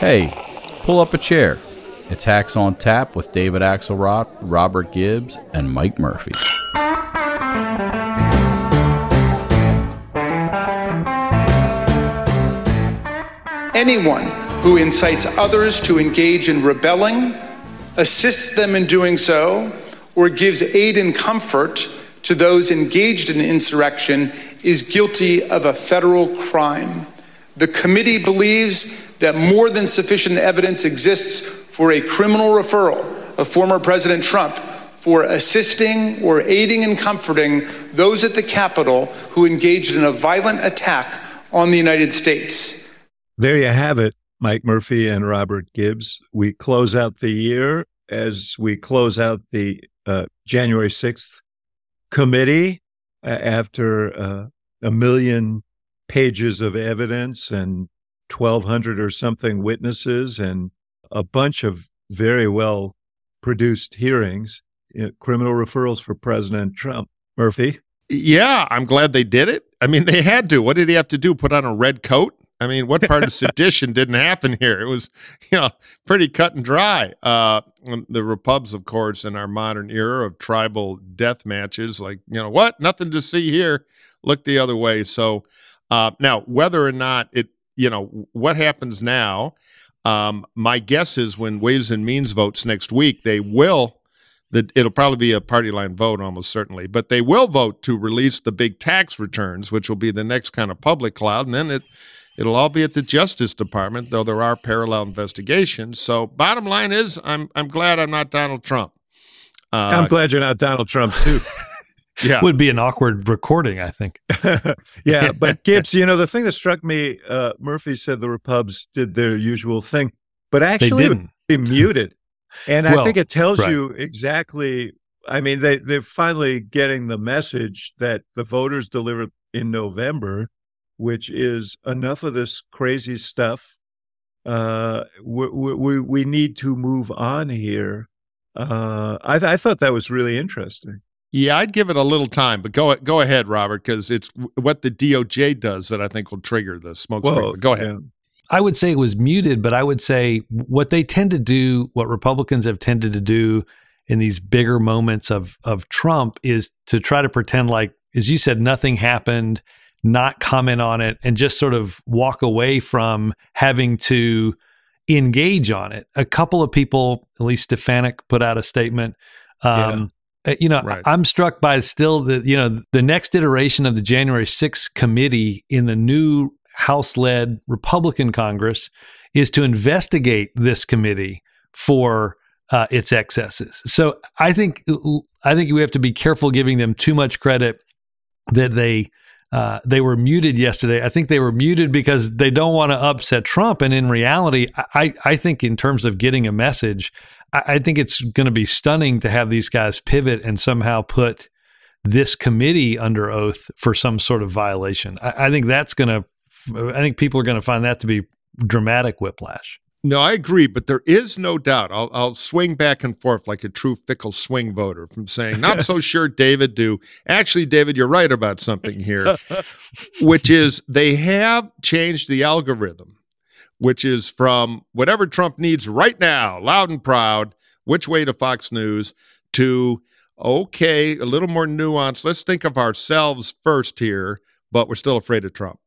Hey, pull up a chair. It's Hacks on Tap with David Axelrod, Robert Gibbs, and Mike Murphy. Anyone who incites others to engage in rebelling, assists them in doing so, or gives aid and comfort to those engaged in insurrection is guilty of a federal crime. The committee believes that more than sufficient evidence exists for a criminal referral of former President Trump for assisting or aiding and comforting those at the Capitol who engaged in a violent attack on the United States. There you have it, Mike Murphy and Robert Gibbs. We close out the year as we close out the January 6th committee after a million pages of evidence and 1,200 or something witnesses and a bunch of very well produced hearings, criminal referrals for President Trump. Murphy? Yeah, I'm glad they did it. I mean, they had to. What did he have to do? Put on a red coat? I mean, what part of sedition didn't happen here? It was, pretty cut and dry. The Repubs, of course, in our modern era of tribal death matches, like, what? Nothing to see here. Look the other way. So now, whether or not what happens now, my guess is when Ways and Means votes next week, it'll probably be a party line vote almost certainly, but they will vote to release the big tax returns, which will be the next kind of public cloud. And then it'll all be at the Justice Department, though there are parallel investigations. So bottom line is I'm glad I'm not Donald Trump. I'm glad you're not Donald Trump, too. Yeah. Would be an awkward recording, I think. Yeah, but Gibbs, the thing that struck me, Murphy said the Repubs did their usual thing, but actually they didn't. Be muted. And I think it tells right. you exactly, I mean, they're finally getting the message that the voters delivered in November, which is enough of this crazy stuff. We need to move on here. I thought that was really interesting. Yeah, I'd give it a little time, but go ahead, Robert, because it's what the DOJ does that I think will trigger the smoke screen. Go ahead. Yeah. I would say it was muted, but I would say what they tend to do, what Republicans have tended to do in these bigger moments of Trump is to try to pretend like, as you said, nothing happened, not comment on it, and just sort of walk away from having to engage on it. A couple of people, at least Stefanik put out a statement. Right. I'm struck by still the next iteration of the January 6th committee in the new House-led Republican Congress is to investigate this committee for its excesses. So I think we have to be careful giving them too much credit that they were muted yesterday. I think they were muted because they don't want to upset Trump. And in reality, I think in terms of getting a message, I think it's going to be stunning to have these guys pivot and somehow put this committee under oath for some sort of violation. I think people are going to find that to be dramatic whiplash. No, I agree, but there is no doubt. I'll swing back and forth like a true fickle swing voter from saying, not so sure, David, do. Actually, David, you're right about something here, which is they have changed the algorithm, which is from whatever Trump needs right now, loud and proud, which way to Fox News, to, okay, a little more nuance. Let's think of ourselves first here, but we're still afraid of Trump.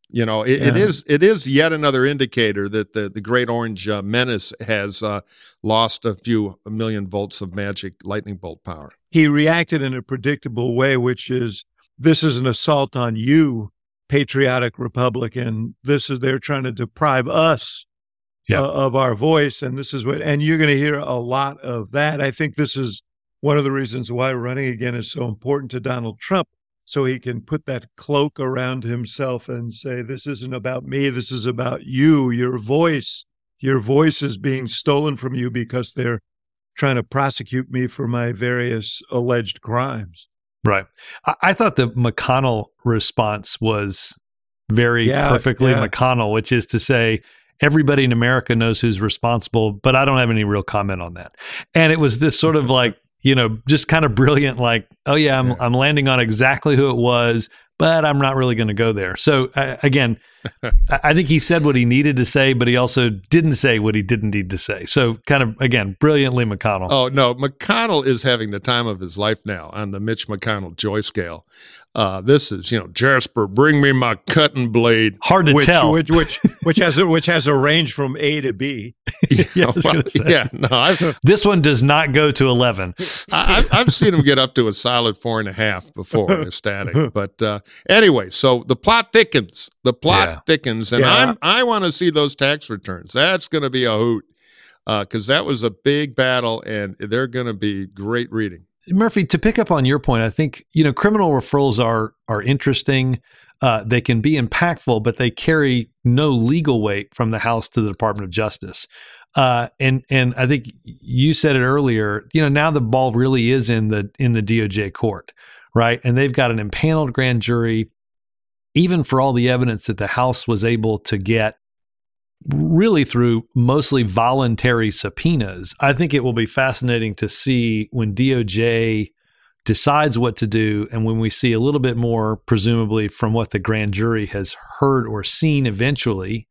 It is yet another indicator that the Great Orange Menace has lost a million volts of magic lightning bolt power. He reacted in a predictable way, which is, this is an assault on you, patriotic Republican. They're trying to deprive us of our voice, and and you're going to hear a lot of that. I think this is one of the reasons why running again is so important to Donald Trump. So he can put that cloak around himself and say, this isn't about me, this is about you, your voice. Your voice is being stolen from you because they're trying to prosecute me for my various alleged crimes. Right. I thought the McConnell response was very perfectly McConnell, which is to say, everybody in America knows who's responsible, but I don't have any real comment on that. And it was this sort of like, just kind of brilliant, like, oh yeah, I'm landing on exactly who it was, but I'm not really going to go there. So again, I think he said what he needed to say, but he also didn't say what he didn't need to say. So kind of, again, brilliantly McConnell. Oh, no, McConnell is having the time of his life now on the Mitch McConnell joy scale. This is, Jasper, bring me my cutting blade. Hard to tell. Which has a range from A to B. Yeah, I was gonna say. Yeah, no, this one does not go to 11. I've seen him get up to a solid 4.5 before ecstatic. But anyway, so the plot thickens. Thickens, and I want to see those tax returns. That's going to be a hoot because that was a big battle, and they're going to be great reading. Murphy, to pick up on your point, I think, criminal referrals are interesting. They can be impactful, but they carry no legal weight from the House to the Department of Justice. And I think you said it earlier, now the ball really is in the DOJ court, right? And they've got an impaneled grand jury, even for all the evidence that the House was able to get really through mostly voluntary subpoenas. I think it will be fascinating to see when DOJ decides what to do, and when we see a little bit more, presumably from what the grand jury has heard or seen eventually,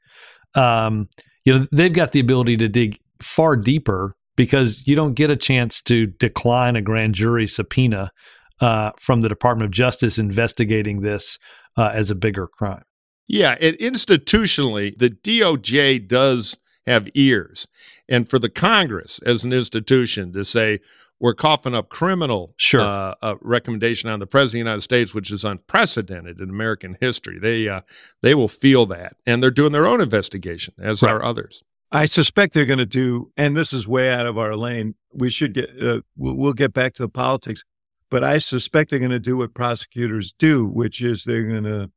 they've got the ability to dig far deeper because you don't get a chance to decline a grand jury subpoena from the Department of Justice investigating this as a bigger crime. Yeah, and institutionally, the DOJ does have ears. And for the Congress as an institution to say, we're coughing up criminal recommendation on the President of the United States, which is unprecedented in American history. They will feel that. And they're doing their own investigation, as are others. I suspect they're going to do, and this is way out of our lane, we should get, we'll get back to the politics, but I suspect they're going to do what prosecutors do, which is they're going to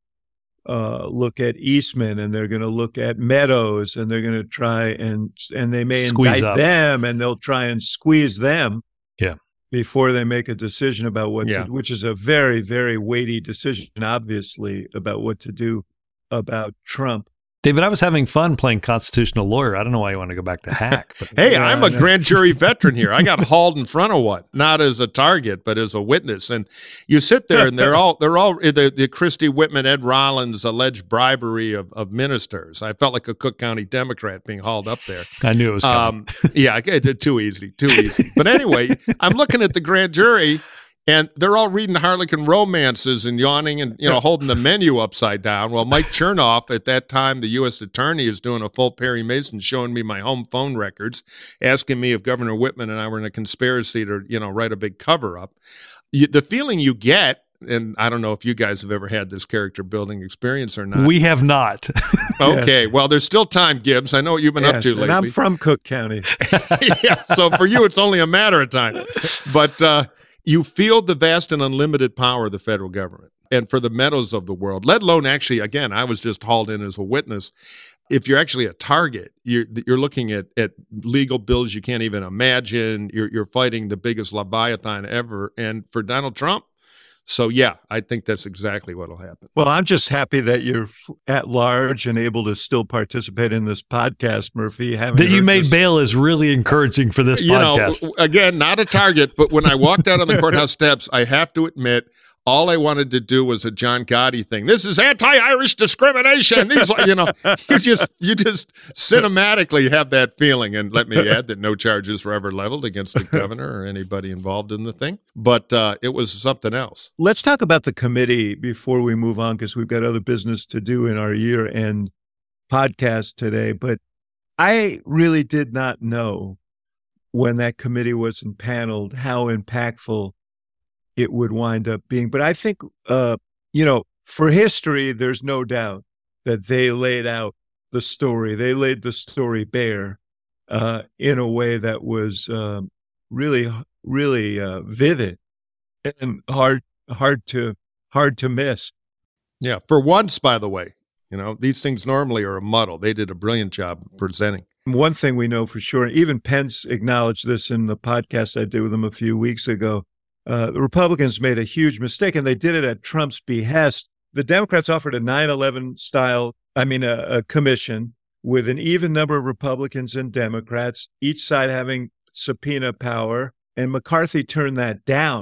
look at Eastman, and they're going to look at Meadows, and they're going to try and they may indict them, and they'll try and squeeze them before they make a decision about what to, which is a very, very weighty decision, obviously, about what to do about Trump. David, I was having fun playing constitutional lawyer. I don't know why you want to go back to hack. But hey, I'm a grand jury veteran here. I got hauled in front of one, not as a target, but as a witness. And you sit there, and they're all the Christie Whitman, Ed Rollins alleged bribery of ministers. I felt like a Cook County Democrat being hauled up there. I knew it was coming. Too easy. But anyway, I'm looking at the grand jury. And they're all reading Harlequin romances and yawning and, holding the menu upside down. Well, Mike Chernoff, at that time, the U.S. attorney, is doing a full Perry Mason, showing me my home phone records, asking me if Governor Whitman and I were in a conspiracy to, write a big cover-up. The feeling you get, and I don't know if you guys have ever had this character building experience or not. We have not. Okay. Yes. Well, there's still time, Gibbs. I know what you've been up to lately. And I'm from Cook County. So for you, it's only a matter of time. But you feel the vast and unlimited power of the federal government. And for the Meadows of the world, let alone actually, again, I was just hauled in as a witness. If you're actually a target, you're looking at legal bills you can't even imagine. You're fighting the biggest Leviathan ever. And for Donald Trump, so yeah, I think that's exactly what will happen. Well, I'm just happy that you're at large and able to still participate in this podcast, Murphy. That you made bail is really encouraging for this podcast. Again, not a target, but when I walked out on the courthouse steps, I have to admit, all I wanted to do was a John Gotti thing. This is anti-Irish discrimination. These, you just cinematically have that feeling. And let me add that no charges were ever leveled against the governor or anybody involved in the thing. But it was something else. Let's talk about the committee before we move on, because we've got other business to do in our year-end podcast today. But I really did not know when that committee was impaneled how impactful it would wind up being. But I think, for history, there's no doubt that they laid out the story. They laid the story bare in a way that was really, really vivid and hard to miss. Yeah. For once, by the way, these things normally are a muddle. They did a brilliant job presenting. One thing we know for sure, even Pence acknowledged this in the podcast I did with him a few weeks ago, the Republicans made a huge mistake, and they did it at Trump's behest. The Democrats offered a 9/11 style, a commission with an even number of Republicans and Democrats, each side having subpoena power. And McCarthy turned that down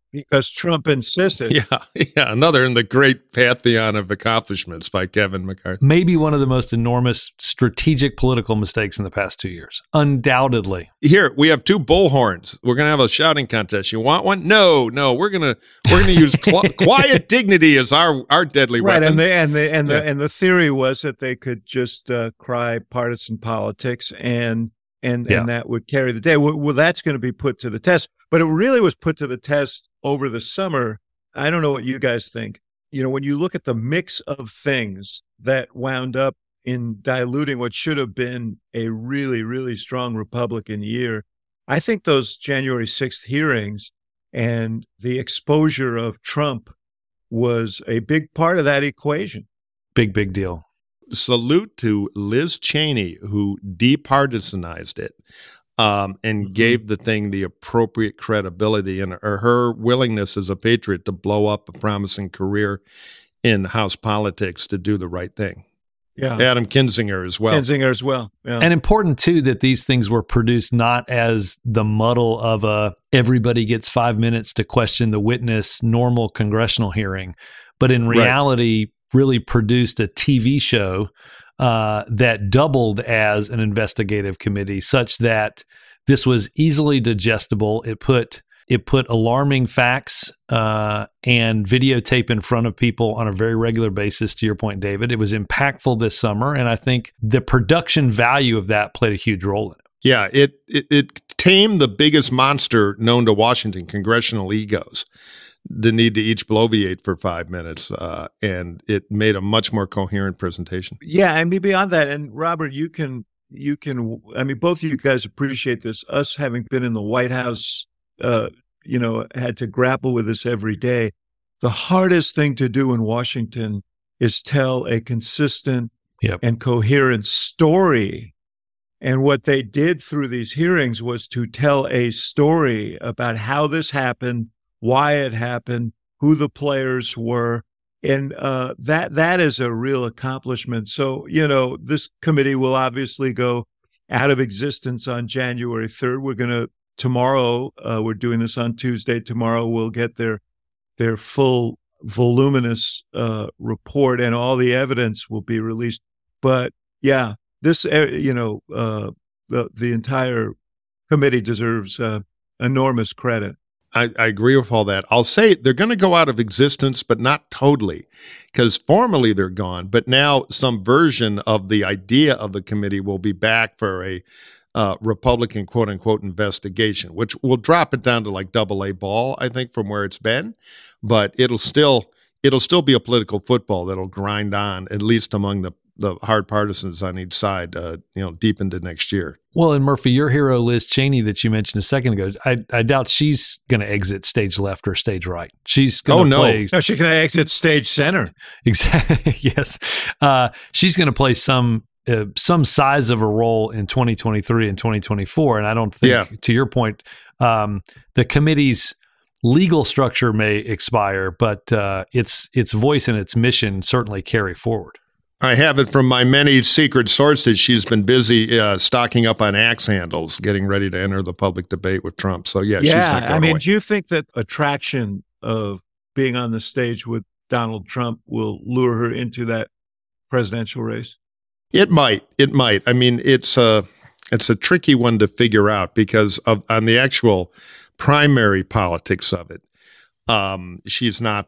because Trump insisted. Yeah, another in the great pantheon of accomplishments by Kevin McCarthy. Maybe one of the most enormous strategic political mistakes in the past 2 years. Undoubtedly. Here, we have two bullhorns. We're going to have a shouting contest. You want one? No, we're going to use quiet dignity as our deadly weapon. Right, and the theory was that they could just cry partisan politics and that would carry the day. Well, that's going to be put to the test. But it really was put to the test over the summer. I don't know what you guys think. You know, when you look at the mix of things that wound up in diluting what should have been a really, really strong Republican year, I think those January 6th hearings and the exposure of Trump was a big part of that equation. Big deal. Salute to Liz Cheney, who departisanized it. And gave the thing the appropriate credibility, and her willingness as a patriot to blow up a promising career in House politics to do the right thing. Yeah, Adam Kinzinger as well. Yeah. And important, too, that these things were produced not as the muddle of everybody gets 5 minutes to question the witness normal congressional hearing, but in reality really produced a TV show that doubled as an investigative committee, such that this was easily digestible. It put alarming facts and videotape in front of people on a very regular basis, to your point, David. It was impactful this summer, and I think the production value of that played a huge role in it. Yeah, it tamed the biggest monster known to Washington, congressional egos. The need to each bloviate for 5 minutes, and it made a much more coherent presentation. Yeah, I mean, beyond that, and Robert, you can. I mean, both of you guys appreciate this. Us having been in the White House, had to grapple with this every day. The hardest thing to do in Washington is tell a consistent and coherent story. And what they did through these hearings was to tell a story about how this happened, why it happened, who the players were. And that is a real accomplishment. So, this committee will obviously go out of existence on January 3rd. Tomorrow, we're doing this on Tuesday. Tomorrow we'll get their full voluminous report, and all the evidence will be released. But yeah, this, the entire committee deserves enormous credit. I agree with all that. I'll say they're going to go out of existence, but not totally, because formally they're gone. But now some version of the idea of the committee will be back for a Republican quote unquote investigation, which will drop it down to like AA ball, I think, from where it's been. But it'll still be a political football that'll grind on, at least among the hard partisans on each side, deep into next year. Well, and Murphy, your hero, Liz Cheney, that you mentioned a second ago, I doubt she's going to exit stage left or stage right. She's going to play. No, she's going to exit stage center. Exactly. Yes. She's going to play some size of a role in 2023 and 2024. And I don't think, to your point, the committee's legal structure may expire, but its voice and its mission certainly carry forward. I have it from my many secret sources. She's been busy stocking up on axe handles, getting ready to enter the public debate with Trump. So, she's not going away. Do you think that attraction of being on the stage with Donald Trump will lure her into that presidential race? It might. I mean, it's a tricky one to figure out because on the actual primary politics of it, she's not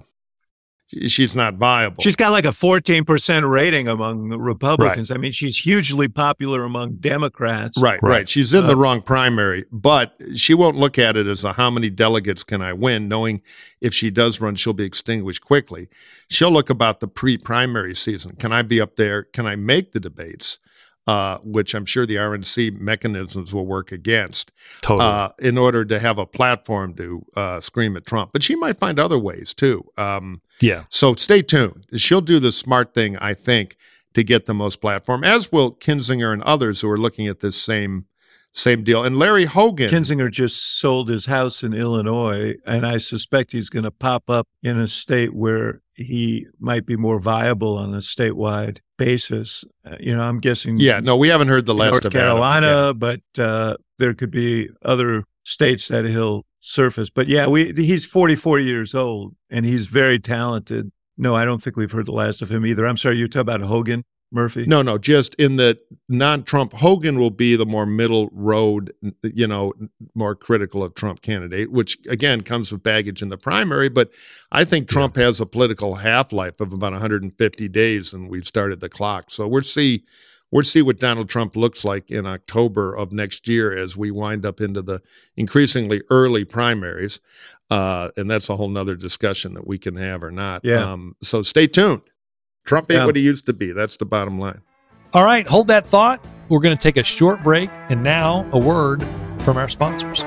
viable. She's got like a 14% rating among the Republicans. Right. I mean, she's hugely popular among Democrats. Right. She's in the wrong primary, but she won't look at it as how many delegates can I win, knowing if she does run, she'll be extinguished quickly. She'll look about the pre-primary season. Can I be up there? Can I make the debates? Which I'm sure the RNC mechanisms will work against in order to have a platform to scream at Trump. But she might find other ways, too. So stay tuned. She'll do the smart thing, I think, to get the most platform, as will Kinzinger and others who are looking at this same deal. And Larry Hogan. Kinzinger just sold his house in Illinois, and I suspect he's going to pop up in a state where he might be more viable on a statewide basis. I'm guessing. Yeah, no, we haven't heard the last North of Carolina, but there could be other states that he'll surface. But yeah, he's 44 years old and he's very talented. No, I don't think we've heard the last of him either. I'm sorry, you're talking about Hogan, Murphy? No, just in the non-Trump, Hogan will be the more middle road, more critical of Trump candidate, which again comes with baggage in the primary. But I think Trump has a political half-life of about 150 days, and we've started the clock. So we'll see what Donald Trump looks like in October of next year as we wind up into the increasingly early primaries. And that's a whole nother discussion that we can have or not. Yeah. So stay tuned. Trump ain't what he used to be. That's the bottom line. All right, hold that thought. We're going to take a short break, and now a word from our sponsors.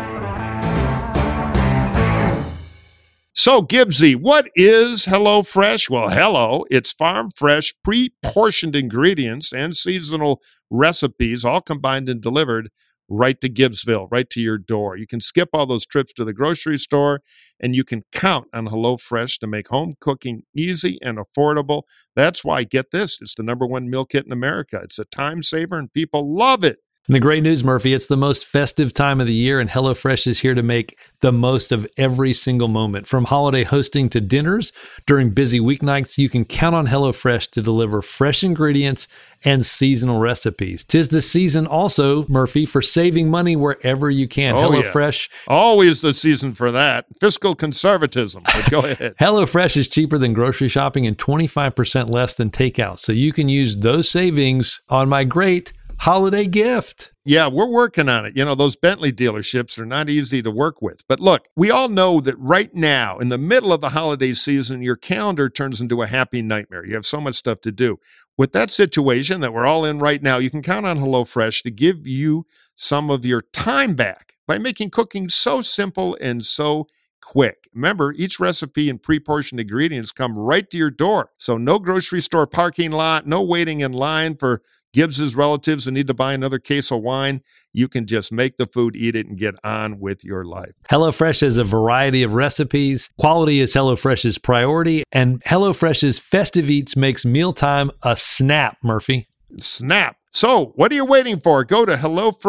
So, Gibbsy, what is HelloFresh? Well, hello, it's farm fresh, pre-portioned ingredients and seasonal recipes, all combined and delivered right to Gibbsville, right to your door. You can skip all those trips to the grocery store, and you can count on HelloFresh to make home cooking easy and affordable. That's why, get this, it's the #1 meal kit in America. It's a time saver, and people love it. And the great news, Murphy, it's the most festive time of the year, and HelloFresh is here to make the most of every single moment. From holiday hosting to dinners during busy weeknights, you can count on HelloFresh to deliver fresh ingredients and seasonal recipes. 'Tis the season also, Murphy, for saving money wherever you can. HelloFresh. Yeah. Always the season for that. Fiscal conservatism. But go ahead. HelloFresh is cheaper than grocery shopping and 25% less than takeout. So you can use those savings on my great holiday gift. Yeah, we're working on it. Those Bentley dealerships are not easy to work with. But look, we all know that right now, in the middle of the holiday season, your calendar turns into a happy nightmare. You have so much stuff to do. With that situation that we're all in right now, you can count on HelloFresh to give you some of your time back by making cooking so simple and so quick. Remember, each recipe and pre-portioned ingredients come right to your door. So no grocery store parking lot, no waiting in line for Gibbs's relatives who need to buy another case of wine. You can just make the food, eat it, and get on with your life. HelloFresh has a variety of recipes. Quality is HelloFresh's priority, and HelloFresh's Festive Eats makes mealtime a snap, Murphy. Snap. So what are you waiting for? Go to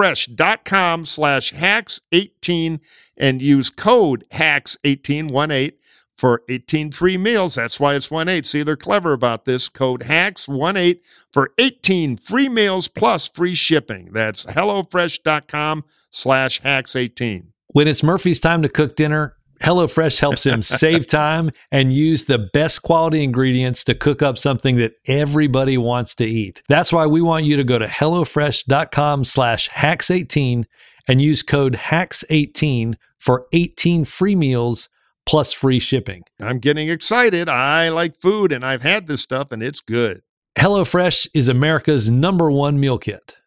HelloFresh.com/hacks18 and use code HACKS1818 for 18 free meals. That's why it's 18. See, they're clever about this. Code HACKS18 for 18 free meals plus free shipping. That's HelloFresh.com/hacks18. When it's Murphy's time to cook dinner, HelloFresh helps him save time and use the best quality ingredients to cook up something that everybody wants to eat. That's why we want you to go to HelloFresh.com/hacks18 and use code HACKS18 for 18 free meals plus free shipping. I'm getting excited. I like food, and I've had this stuff, and it's good. HelloFresh is America's #1 meal kit.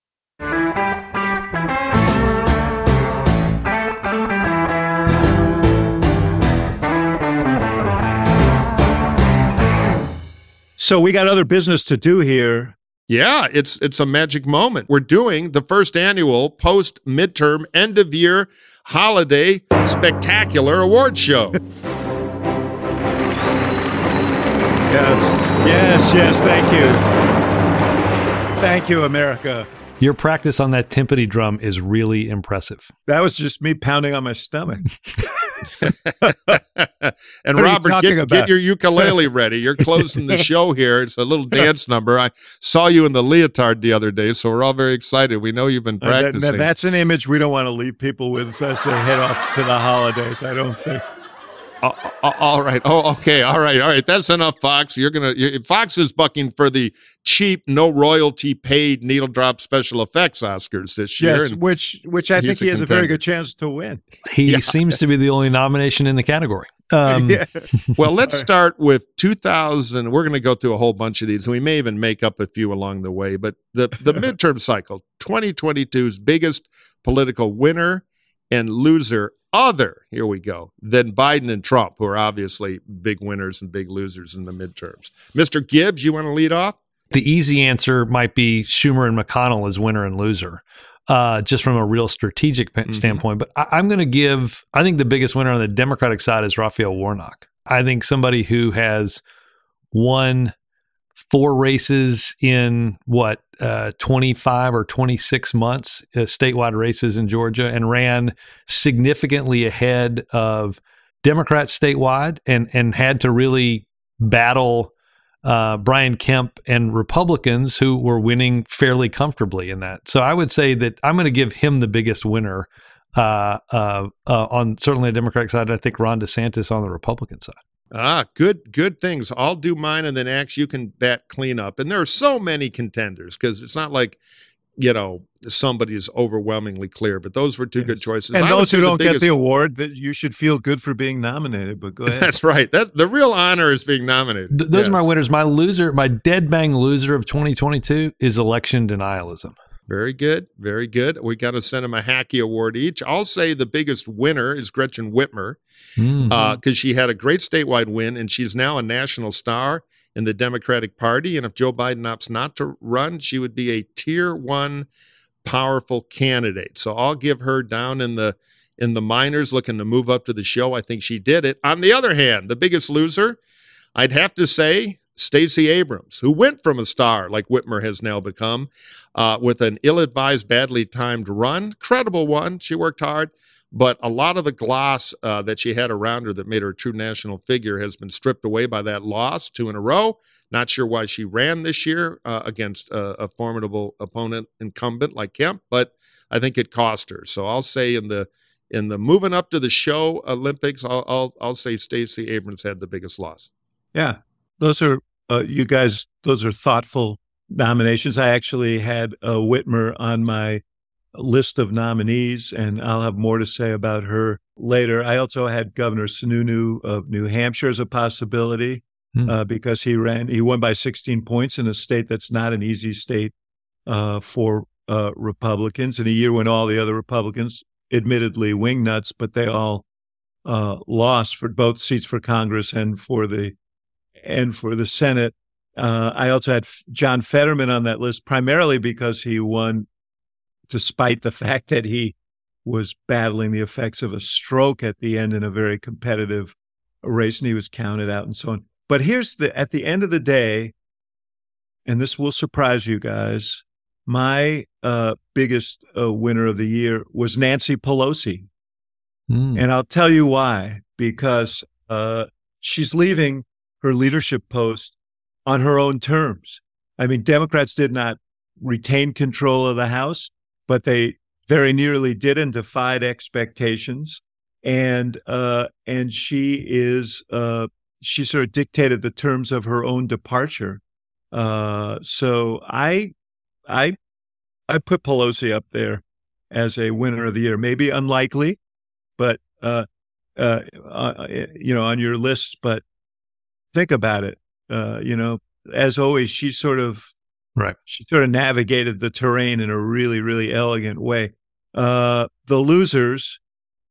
So we got other business to do here. Yeah, it's a magic moment. We're doing the first annual post-midterm end-of-year holiday spectacular award show. Yes, thank you. Thank you, America. Your practice on that timpani drum is really impressive. That was just me pounding on my stomach. And Robert, get your ukulele ready. You're closing the show here. It's a little dance number. I saw you in the leotard the other day, so we're all very excited. We know you've been practicing. That's an image we don't want to leave people with as they head off to the holidays, I don't think. All right. Oh, okay. All right. That's enough, Fox. Fox is bucking for the cheap, no royalty paid needle drop special effects Oscars this year. Yes, which I think he has a very good chance to win. He seems to be the only nomination in the category. Well, let's start with 2000. We're going to go through a whole bunch of these, and we may even make up a few along the way. But the midterm cycle, 2022's biggest political winner and loser here we go, than Biden and Trump, who are obviously big winners and big losers in the midterms. Mr. Gibbs, you want to lead off? The easy answer might be Schumer and McConnell as winner and loser, just from a real strategic standpoint. But I'm going to give, I think the biggest winner on the Democratic side is Raphael Warnock. I think somebody who has won 4 races in 25 or 26 months, statewide races in Georgia, and ran significantly ahead of Democrats statewide, and had to really battle Brian Kemp and Republicans who were winning fairly comfortably in that. So I would say that I'm going to give him the biggest winner on certainly the Democratic side. I think Ron DeSantis on the Republican side. Good things. I'll do mine, and then Axe, you can bat cleanup. And there are so many contenders because it's not like, somebody is overwhelmingly clear, but those were two good choices. And those who don't get the award, that you should feel good for being nominated, but go ahead. That's right. The real honor is being nominated. Those are my winners. My loser, my dead bang loser of 2022 is election denialism. Very good. Very good. We got to send him a Hackey Award each. I'll say the biggest winner is Gretchen Whitmer because she had a great statewide win, and she's now a national star in the Democratic Party. And if Joe Biden opts not to run, she would be a tier 1 powerful candidate. So I'll give her down in the minors, looking to move up to the show. I think she did it. On the other hand, the biggest loser, I'd have to say Stacey Abrams, who went from a star like Whitmer has now become with an ill-advised, badly timed run. Credible one. She worked hard. But a lot of the gloss that she had around her that made her a true national figure has been stripped away by that loss, 2 in a row. Not sure why she ran this year against a formidable opponent, incumbent like Kemp, but I think it cost her. So I'll say in the moving up to the show Olympics, I'll say Stacey Abrams had the biggest loss. Yeah, those are you guys. Those are thoughtful nominations. I actually had Whitmer on my list of nominees, and I'll have more to say about her later. I also had Governor Sununu of New Hampshire as a possibility because he won by 16 points in a state that's not an easy state for Republicans, in a year when all the other Republicans, admittedly wingnuts, but they all lost for both seats for Congress and for the Senate. I also had John Fetterman on that list, primarily because he won despite the fact that he was battling the effects of a stroke at the end in a very competitive race, and he was counted out and so on. But at the end of the day, and this will surprise you guys, my biggest winner of the year was Nancy Pelosi. And I'll tell you why, because she's leaving her leadership post on her own terms. I mean, Democrats did not retain control of the House, but they very nearly did and defied expectations. And she sort of dictated the terms of her own departure. So I put Pelosi up there as a winner of the year. Maybe unlikely, but on your list. But think about it. As always, she sort of navigated the terrain in a really, really elegant way. The losers,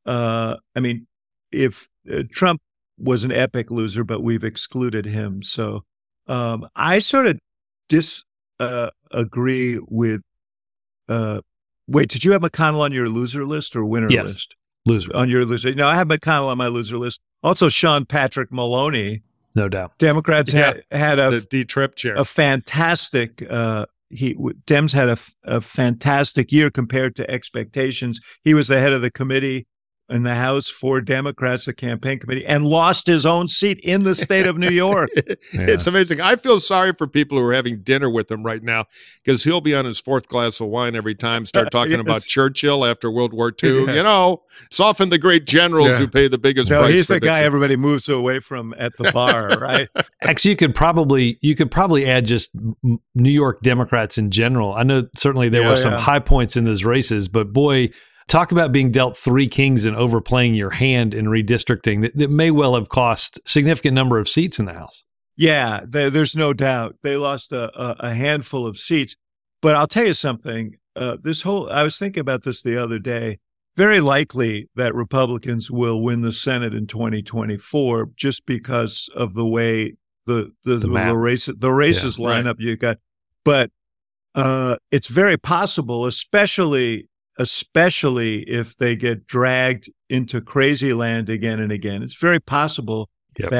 if Trump was an epic loser, but we've excluded him. So I sort of disagree with. Wait, did you have McConnell on your loser list or winner list? Loser. On your loser. No, I have McConnell on my loser list. Also, Sean Patrick Maloney. No doubt. Democrats had the D-Trip chair. A fantastic. Dems had a fantastic year compared to expectations. He was the head of the committee in the House for Democrats, the campaign committee, and lost his own seat in the state of New York. It's amazing. I feel sorry for people who are having dinner with him right now because he'll be on his 4th glass of wine every time, start talking about Churchill after World War II. It's often the great generals who pay the biggest price. He's the guy everybody moves away from at the bar, right? Actually, you could probably add just New York Democrats in general. I know certainly there were some high points in those races, but boy, talk about being dealt 3 kings and overplaying your hand in redistricting that may well have cost a significant number of seats in the House. Yeah, there's no doubt. They lost a handful of seats. But I'll tell you something. I was thinking about this the other day. Very likely that Republicans will win the Senate in 2024 just because of the way the races line up. You got, but it's very possible, especially if they get dragged into crazy land again and again. It's very possible that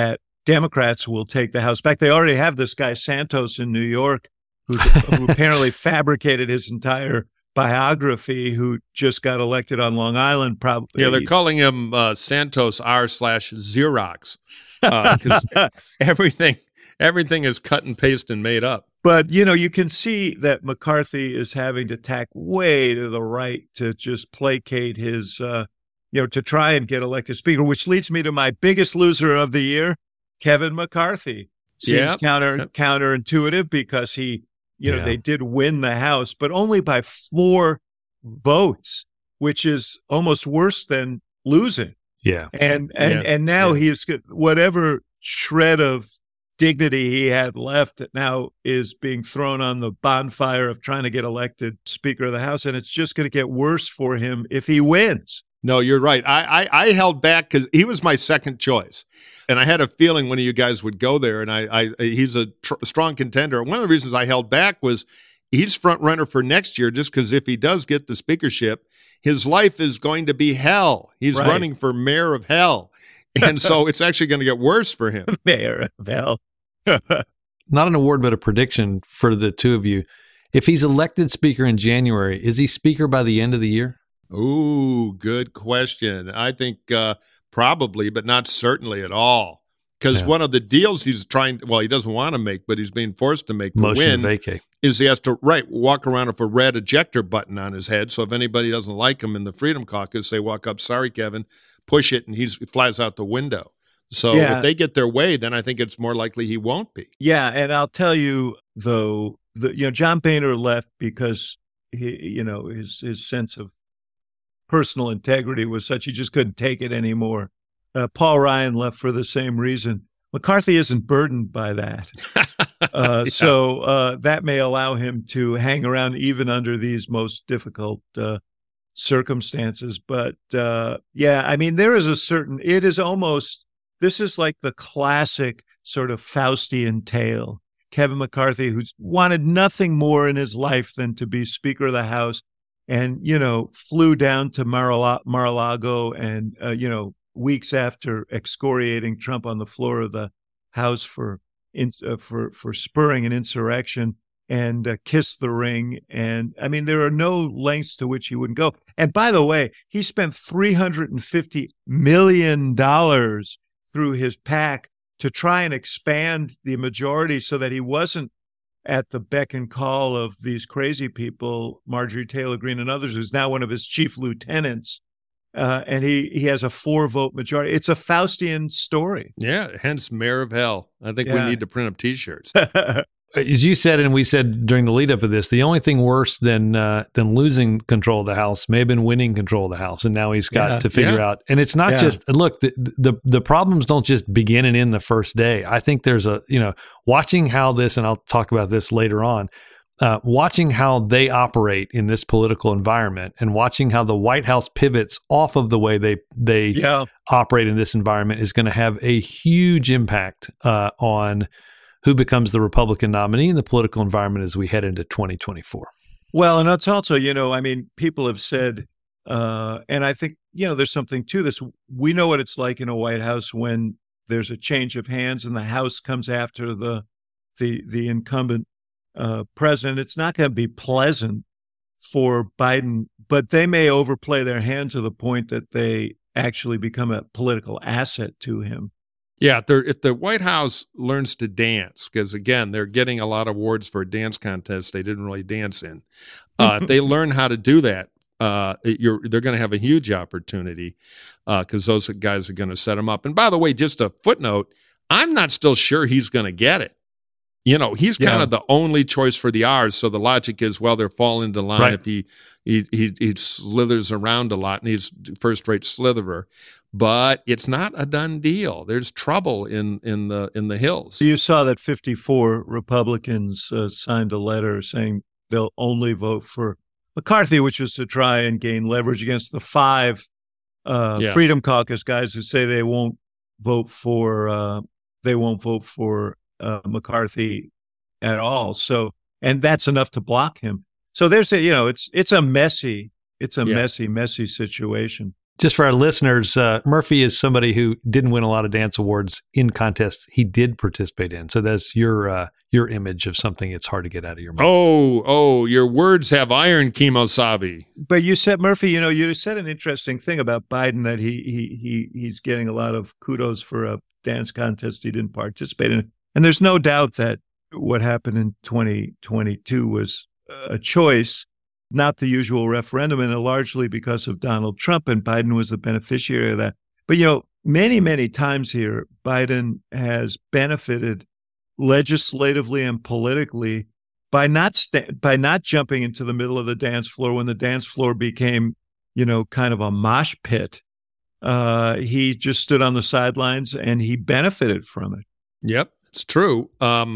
Democrats will take the House back. They already have this guy Santos in New York, who apparently fabricated his entire biography, who just got elected on Long Island. Probably, yeah. They're calling him Santos R/Xerox because everything is cut and paste and made up. But, you can see that McCarthy is having to tack way to the right to just placate his, to try and get elected speaker, which leads me to my biggest loser of the year, Kevin McCarthy. Seems counterintuitive because they did win the House, but only by 4 votes, which is almost worse than losing. Yeah. And now he is, whatever shred of dignity he had left now is being thrown on the bonfire of trying to get elected Speaker of the House. And it's just going to get worse for him if he wins. No, you're right. I held back because he was my second choice. And I had a feeling one of you guys would go there. And he's a strong contender. One of the reasons I held back was he's front runner for next year, just because if he does get the speakership, his life is going to be hell. He's running for mayor of hell. And so it's actually going to get worse for him. Mayor of hell. Not an award, but a prediction for the two of you. If he's elected speaker in January, is he speaker by the end of the year? Ooh, good question. I think probably, but not certainly at all. Because one of the deals he's trying, he doesn't want to make, but he's being forced to make to motion win, vacate, is he has to walk around with a red ejector button on his head. So if anybody doesn't like him in the Freedom Caucus, they walk up, sorry, Kevin, push it, and he flies out the window. So if they get their way, then I think it's more likely he won't be. Yeah, and I'll tell you though, John Boehner left because his sense of personal integrity was such he just couldn't take it anymore. Paul Ryan left for the same reason. McCarthy isn't burdened by that, so that may allow him to hang around even under these most difficult circumstances. But there is this is like the classic sort of Faustian tale. Kevin McCarthy, who's wanted nothing more in his life than to be Speaker of the House, and, flew down to Mar-a-Lago and, weeks after excoriating Trump on the floor of the House for spurring an insurrection, and kissed the ring. And I mean, there are no lengths to which he wouldn't go. And by the way, he spent $350 million through his PAC to try and expand the majority so that he wasn't at the beck and call of these crazy people, Marjorie Taylor Greene and others, who's now one of his chief lieutenants. And he has a 4-vote majority. It's a Faustian story. Yeah, hence Mayor of Hell. I think we need to print up T-shirts. As you said, and we said during the lead up of this, the only thing worse than losing control of the House may have been winning control of the House, and now he's got to figure out. And it's not just look. The problems don't just begin and end the first day. I think there's watching how this, and I'll talk about this later on. Watching how they operate in this political environment, and watching how the White House pivots off of the way they operate in this environment is going to have a huge impact on who becomes the Republican nominee in the political environment as we head into 2024. Well, and it's also, people have said, and I think, there's something to this. We know what it's like in a White House when there's a change of hands and the House comes after the incumbent president. It's not going to be pleasant for Biden, but they may overplay their hand to the point that they actually become a political asset to him. Yeah, if the White House learns to dance, because, again, they're getting a lot of awards for a dance contest they didn't really dance in. If they learn how to do that, they're going to have a huge opportunity because those guys are going to set them up. And by the way, just a footnote, I'm not still sure he's going to get it. He's kind of the only choice for the R's. So the logic is, they're falling into line if he slithers around a lot, and he's first-rate slitherer. But it's not a done deal. There's trouble in the hills. You saw that 54 Republicans signed a letter saying they'll only vote for McCarthy, which is to try and gain leverage against the 5 Freedom Caucus guys who say they won't vote for McCarthy at all. So, and that's enough to block him. So there's it's a messy situation. Just for our listeners, Murphy is somebody who didn't win a lot of dance awards in contests he did participate in. So that's your image of something it's hard to get out of your mind. Oh, your words have iron, Kemosabe. But you said, Murphy, you said an interesting thing about Biden, that he's getting a lot of kudos for a dance contest he didn't participate in. And there's no doubt that what happened in 2022 was a choice, not the usual referendum, and largely because of Donald Trump, and Biden was the beneficiary of that. But, many, many times here, Biden has benefited legislatively and politically by not jumping into the middle of the dance floor when the dance floor became, kind of a mosh pit. He just stood on the sidelines and he benefited from it. Yep, it's true.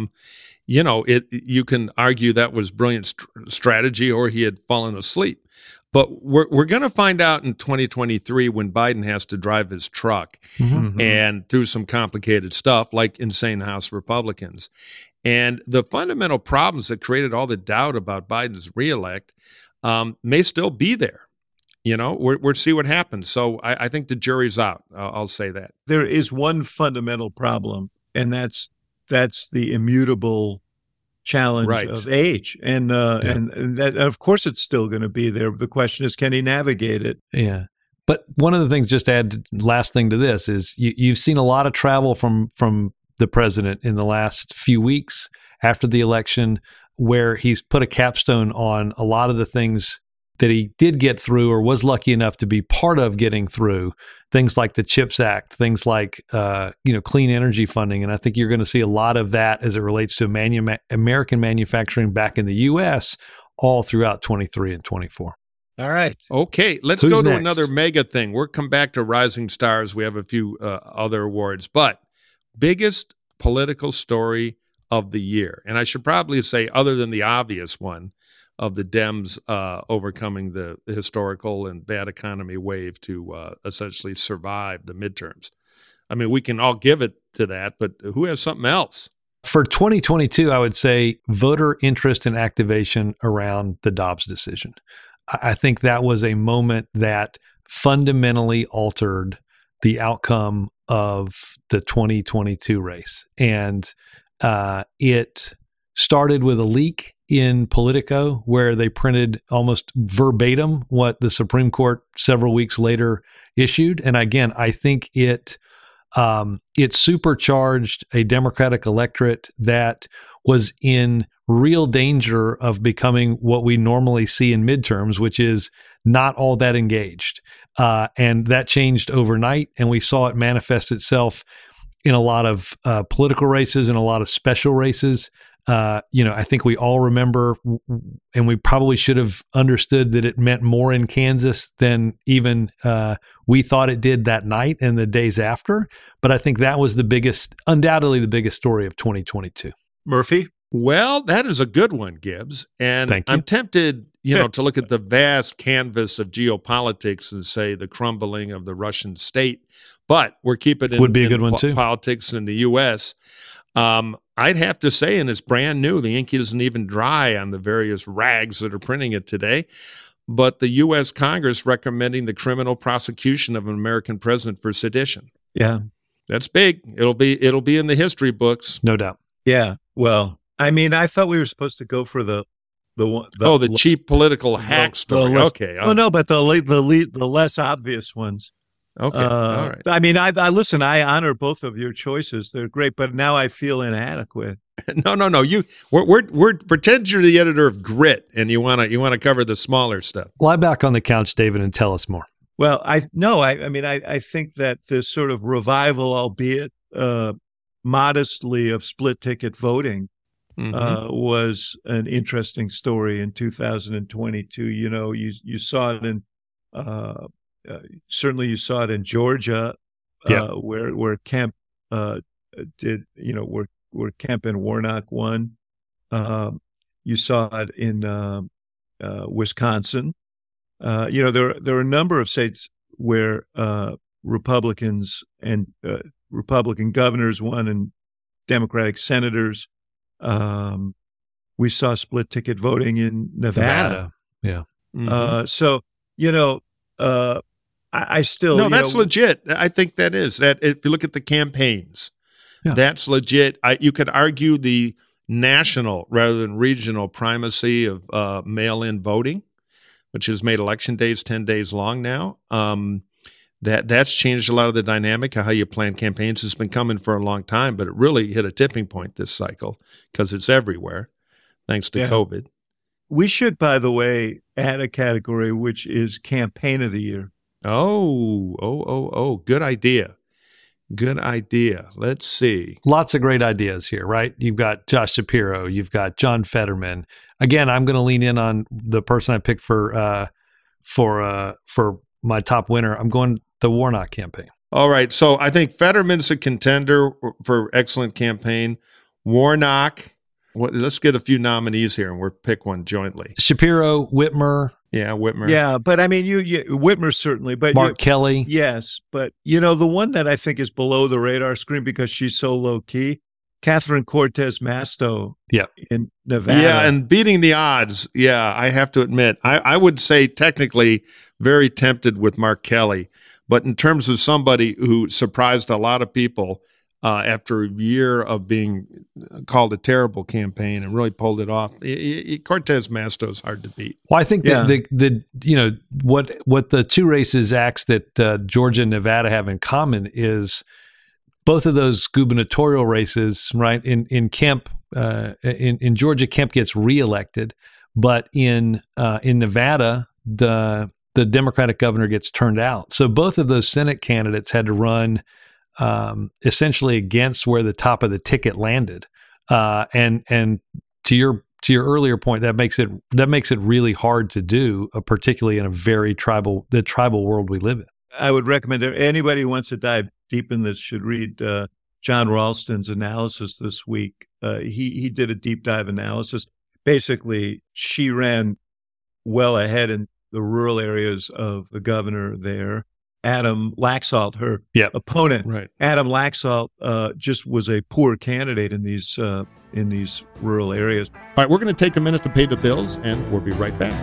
You can argue that was brilliant strategy, or he had fallen asleep. But we're going to find out in 2023 when Biden has to drive his truck and do some complicated stuff like insane House Republicans. And the fundamental problems that created all the doubt about Biden's reelect may still be there. We'll see what happens. So I think the jury's out. I'll say that. There is one fundamental problem, and that's the immutable challenge of age. And that, of course, it's still going to be there. The question is, can he navigate it? Yeah. But one of the things, just to add last thing to this, is you've seen a lot of travel from the president in the last few weeks after the election, where he's put a capstone on a lot of the things that he did get through or was lucky enough to be part of getting through, things like the CHIPS Act, things like clean energy funding. And I think you're going to see a lot of that as it relates to American manufacturing back in the U.S. all throughout 23 and 24. All right. Okay, let's go to another mega thing. We'll come back to Rising Stars. We have a few other awards, but biggest political story of the year. And I should probably say, other than the obvious one, of the Dems overcoming the historical and bad economy wave to essentially survive the midterms. I mean, we can all give it to that, but who has something else? For 2022, I would say voter interest and activation around the Dobbs decision. I think that was a moment that fundamentally altered the outcome of the 2022 race. And it started with a leak in Politico, where they printed almost verbatim what the Supreme Court several weeks later issued. And again, I think it supercharged a Democratic electorate that was in real danger of becoming what we normally see in midterms, which is not all that engaged. And that changed overnight, and we saw it manifest itself in a lot of political races and a lot of special races. I think we all remember, and we probably should have understood that it meant more in Kansas than even we thought it did that night and the days after. But I think that was undoubtedly the biggest story of 2022. Murphy? Well, that is a good one, Gibbs. And I'm tempted, to look at the vast canvas of geopolitics and say the crumbling of the Russian state. But we're keeping would be a good one too. Politics in the U.S. I'd have to say, and it's brand new, the ink isn't even dry on the various rags that are printing it today, but the U.S. Congress recommending the criminal prosecution of an American president for sedition. Yeah. That's big. It'll be in the history books. No doubt. Yeah. Well, I mean, I thought we were supposed to go for the cheap political hack story. Okay. But the less obvious ones. Okay. All right. I mean, I listen. I honor both of your choices; they're great. But now I feel inadequate. No. We're pretend you're the editor of Grit, and you want to cover the smaller stuff. Lie back on the couch, David, and tell us more. Well, I think that this sort of revival, albeit modestly, of split ticket voting was an interesting story in 2022. You saw it in. Certainly, you saw it in Georgia, where Kemp did. Where Kemp and Warnock won. You saw it in Wisconsin. There are a number of states where Republicans and Republican governors won and Democratic senators. We saw split ticket voting in Nevada. Yeah. So I still that's legit. I think that is that. If you look at the campaigns, that's legit. You could argue the national rather than regional primacy of mail-in voting, which has made election days 10 days long now. That's changed a lot of the dynamic of how you plan campaigns. It's been coming for a long time, but it really hit a tipping point this cycle because it's everywhere, thanks to COVID. We should, by the way, add a category which is Campaign of the Year. Oh, good idea. Good idea. Let's see. Lots of great ideas here, right? You've got Josh Shapiro. You've got John Fetterman. Again, I'm going to lean in on the person I picked for my top winner. I'm going the Warnock campaign. All right. So I think Fetterman's a contender for excellent campaign. Warnock. Let's get a few nominees here and we'll pick one jointly. Shapiro, Whitmer. Yeah, Whitmer. Yeah, but I mean, Whitmer certainly. But Mark Kelly. Yes, but the one that I think is below the radar screen because she's so low key, Catherine Cortez Masto. Yeah, in Nevada. Yeah, and beating the odds. Yeah, I have to admit, I would say technically very tempted with Mark Kelly, but in terms of somebody who surprised a lot of people. After a year of being called a terrible campaign and really pulled it off, Cortez Masto is hard to beat. Well, I think that what the two races acts that Georgia and Nevada have in common is both of those gubernatorial races, right? In Kemp, in Georgia, Kemp gets reelected, but in Nevada, the Democratic governor gets turned out. So both of those Senate candidates had to run. Essentially against where the top of the ticket landed, and to your earlier point, that makes it really hard to do, particularly in a very tribal world we live in. I would recommend anybody who wants to dive deep in this should read John Ralston's analysis this week. He did a deep dive analysis. Basically, she ran well ahead in the rural areas of the governor there. Adam Laxalt, her opponent, right. Adam Laxalt just was a poor candidate in these rural areas. All right, we're going to take a minute to pay the bills, and we'll be right back.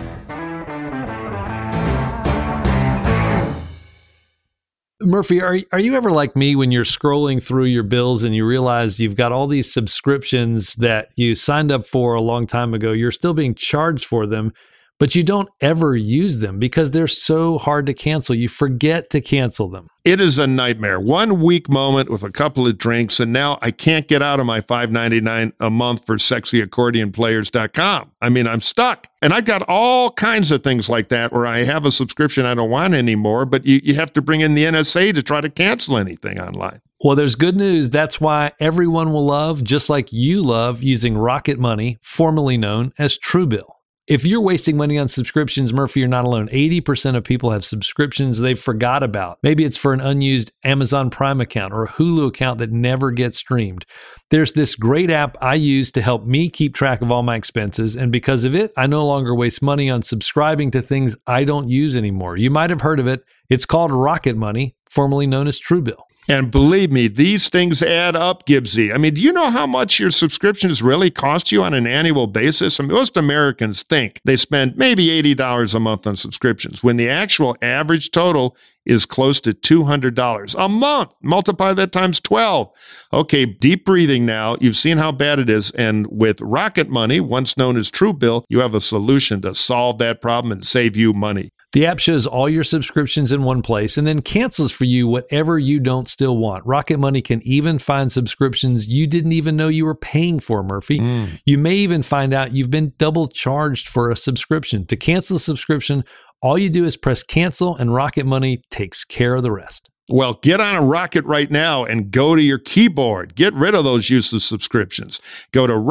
Murphy, are you ever like me when you're scrolling through your bills and you realize you've got all these subscriptions that you signed up for a long time ago, you're still being charged for them, but you don't ever use them because they're so hard to cancel. You forget to cancel them. It is a nightmare. 1 week moment with a couple of drinks, and now I can't get out of my $5.99 a month for sexyaccordionplayers.com. I mean, I'm stuck. And I've got all kinds of things like that where I have a subscription I don't want anymore, but you have to bring in the NSA to try to cancel anything online. Well, there's good news. That's why everyone will love, just like you love, using Rocket Money, formerly known as Truebill. If you're wasting money on subscriptions, Murphy, you're not alone. 80% of people have subscriptions they've forgot about. Maybe it's for an unused Amazon Prime account or a Hulu account that never gets streamed. There's this great app I use to help me keep track of all my expenses, and because of it, I no longer waste money on subscribing to things I don't use anymore. You might have heard of it. It's called Rocket Money, formerly known as Truebill. And believe me, these things add up, Gibbsy. I mean, do you know how much your subscriptions really cost you on an annual basis? I mean, most Americans think they spend maybe $80 a month on subscriptions, when the actual average total is close to $200 a month. Multiply that times 12. Okay, deep breathing now. You've seen how bad it is. And with Rocket Money, once known as Truebill, you have a solution to solve that problem and save you money. The app shows all your subscriptions in one place and then cancels for you whatever you don't still want. Rocket Money can even find subscriptions you didn't even know you were paying for, Murphy. You may even find out you've been double charged for a subscription. To cancel a subscription, all you do is press cancel and Rocket Money takes care of the rest. Well, get on a rocket right now and go to your keyboard. Get rid of those useless subscriptions. Go to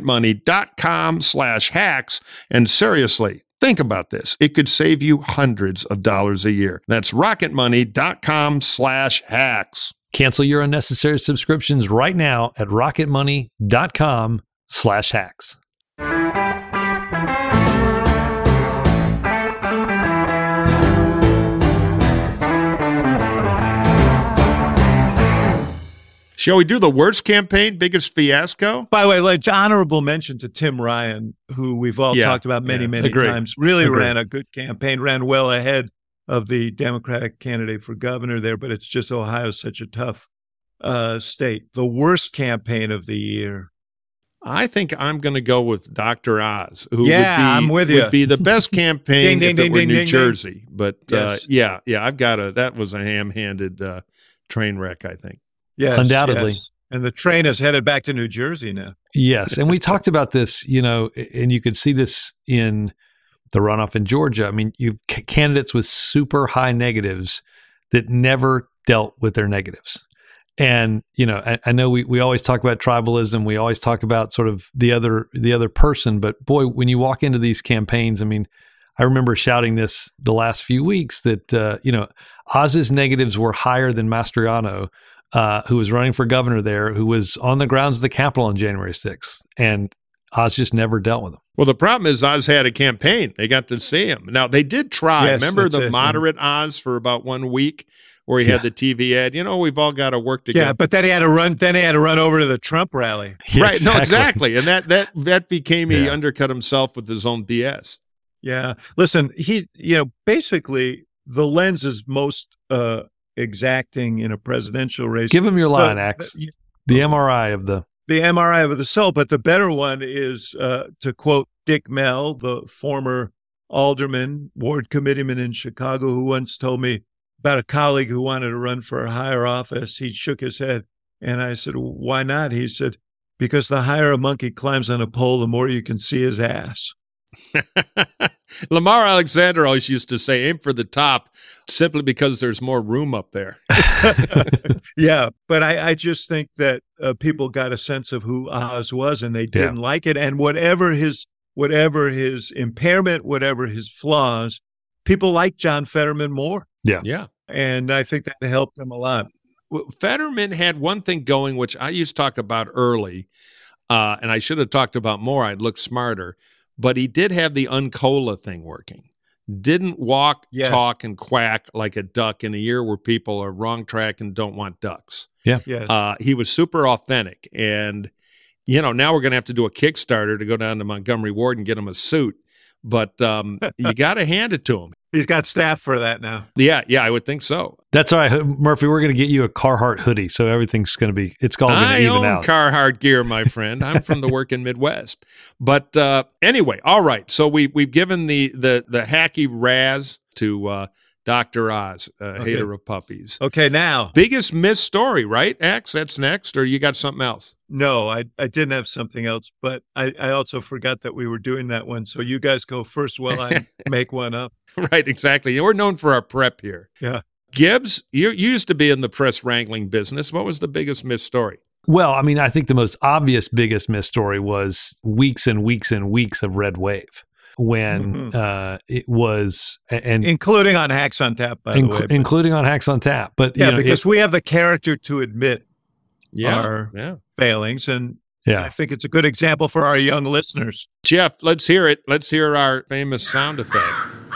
rocketmoney.com/hacks and seriously, think about this. It could save you hundreds of dollars a year. That's rocketmoney.com/hacks. Cancel your unnecessary subscriptions right now at rocketmoney.com/hacks. Shall we do the worst campaign, biggest fiasco? By the way, like honorable mention to Tim Ryan, who we've all talked about many times. Really ran a good campaign, ran well ahead of the Democratic candidate for governor there, but it's just Ohio's such a tough state. The worst campaign of the year. I think I'm going to go with Dr. Oz, who I'm with you. would be the best campaign Ding, if ding, it were ding, New ding, Jersey. But Yes. I've got that was a ham-handed train wreck, I think. Yes, undoubtedly. Yes. And the train is headed back to New Jersey now. Yes. And we talked about this, and you could see this in the runoff in Georgia. I mean, you've candidates with super high negatives that never dealt with their negatives. And, I know we always talk about tribalism. We always talk about sort of the other person. But boy, when you walk into these campaigns, I mean, I remember shouting this the last few weeks that, Oz's negatives were higher than Mastriano, who was running for governor there, who was on the grounds of the Capitol on January 6th. And Oz just never dealt with them. Well, the problem is Oz had a campaign. They got to see him. Now, they did try. Yes, Remember the moderate Oz for about 1 week where he had the TV ad? We've all got to work together. Yeah, but then he had to run. Then he had to run over to the Trump rally. Yeah, right? exactly. No, exactly. And that became he undercut himself with his own BS. Yeah. Listen, basically the lens is most exacting in a presidential race. Give him your line, Axe. The MRI of the soul. But the better one is, to quote Dick Mell, the former alderman, ward committeeman in Chicago, who once told me about a colleague who wanted to run for a higher office. He shook his head. And I said, why not? He said, because the higher a monkey climbs on a pole, the more you can see his ass. Lamar Alexander always used to say, aim for the top, simply because there's more room up there. Yeah, but I just think that people got a sense of who Oz was, and they didn't like it. And whatever his impairment, whatever his flaws, people like John Fetterman more. Yeah. And I think that helped him a lot. Well, Fetterman had one thing going, which I used to talk about early, and I should have talked about more. I'd look smarter. But he did have the Uncola thing working. Didn't walk, talk, and quack like a duck in a year where people are wrong track and don't want ducks. Yeah. Yes. He was super authentic. And, now we're going to have to do a Kickstarter to go down to Montgomery Ward and get him a suit. But you got to hand it to him. He's got staff for that now. Yeah, I would think so. That's all right, Murphy. We're going to get you a Carhartt hoodie, so everything's going to be. It's all going to even out. I own Carhartt gear, my friend. I'm from the working Midwest. But anyway, all right. So we've given the hacky razz to Dr. Oz, hater of puppies. Okay, now biggest missed story, right? Axe, that's next, or you got something else? No, I didn't have something else, but I also forgot that we were doing that one. So you guys go first while I make one up. Right, exactly. We're known for our prep here. Yeah. Gibbs, you used to be in the press wrangling business. What was the biggest missed story? Well, I mean, I think the most obvious biggest missed story was weeks and weeks and weeks of red wave when it was, and including on Hacks on Tap, by the way. Including on Hacks on Tap. But because we have the character to admit our failings, and I think it's a good example for our young listeners. Jeff, let's hear it. Let's hear our famous sound effect.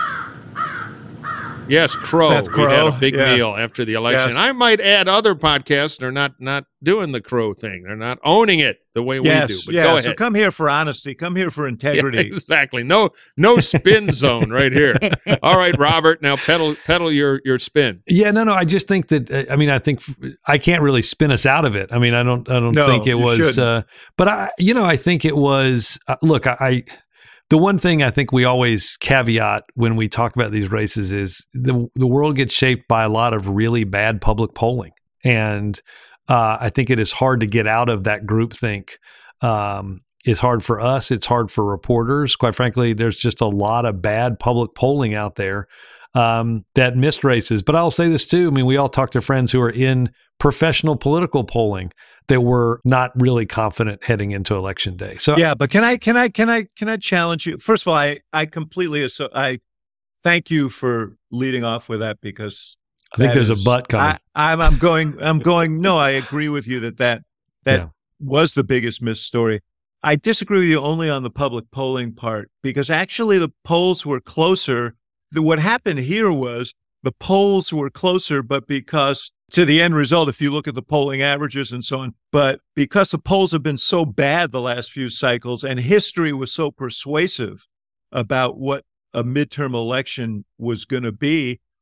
Yes, Crow. We had a big meal after the election. Yes. I might add other podcasts are not doing the Crow thing. They're not owning it the way we do. But go ahead. So come here for honesty. Come here for integrity. Yeah, exactly. No spin zone right here. All right, Robert. Now pedal your spin. Yeah, no. I just think that. I think I can't really spin us out of it. I mean, I don't think it was. But I think it was. Look, the one thing I think we always caveat when we talk about these races is the world gets shaped by a lot of really bad public polling. And I think it is hard to get out of that groupthink. It's hard for us. It's hard for reporters. Quite frankly, there's just a lot of bad public polling out there that missed races. But I'll say this too. I mean, we all talk to friends who are in professional political polling that were not really confident heading into election day. So but can I challenge you? First of all, I completely I thank you for leading off with that, because I think there's a but coming. I'm going. No, I agree with you that was the biggest missed story. I disagree with you only on the public polling part, because actually the polls were closer. What happened here was the polls were closer, but because to the end result, if you look at the polling averages and so on, but because the polls have been so bad the last few cycles and history was so persuasive about what a midterm election was going to be,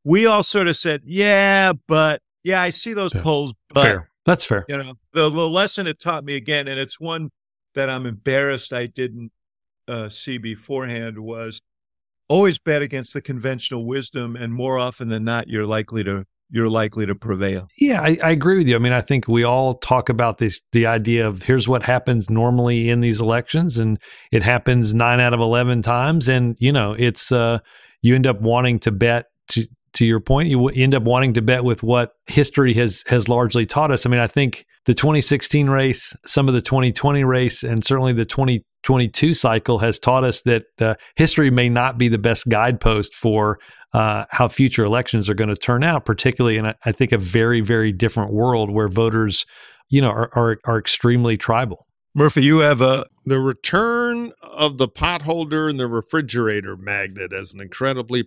we all sort of said, yeah, I see those polls, but fair. That's fair. You know, the lesson it taught me again, and it's one that I'm embarrassed I didn't see beforehand, was always bet against the conventional wisdom, and more often than not, you're likely to prevail. Yeah, I agree with you. I mean, I think we all talk about the idea of here's what happens normally in these elections, and it happens 9 out of 11 times. And, you know, it's you end up wanting to bet, to your point, you end up wanting to bet with what history has largely taught us. I mean, I think the 2016 race, some of the 2020 race, and certainly the 2022 cycle has taught us that history may not be the best guidepost for how future elections are going to turn out, particularly in, I think, a very, very different world where voters, you know, are extremely tribal. Murphy, you have the return of the potholder and the refrigerator magnet as an incredibly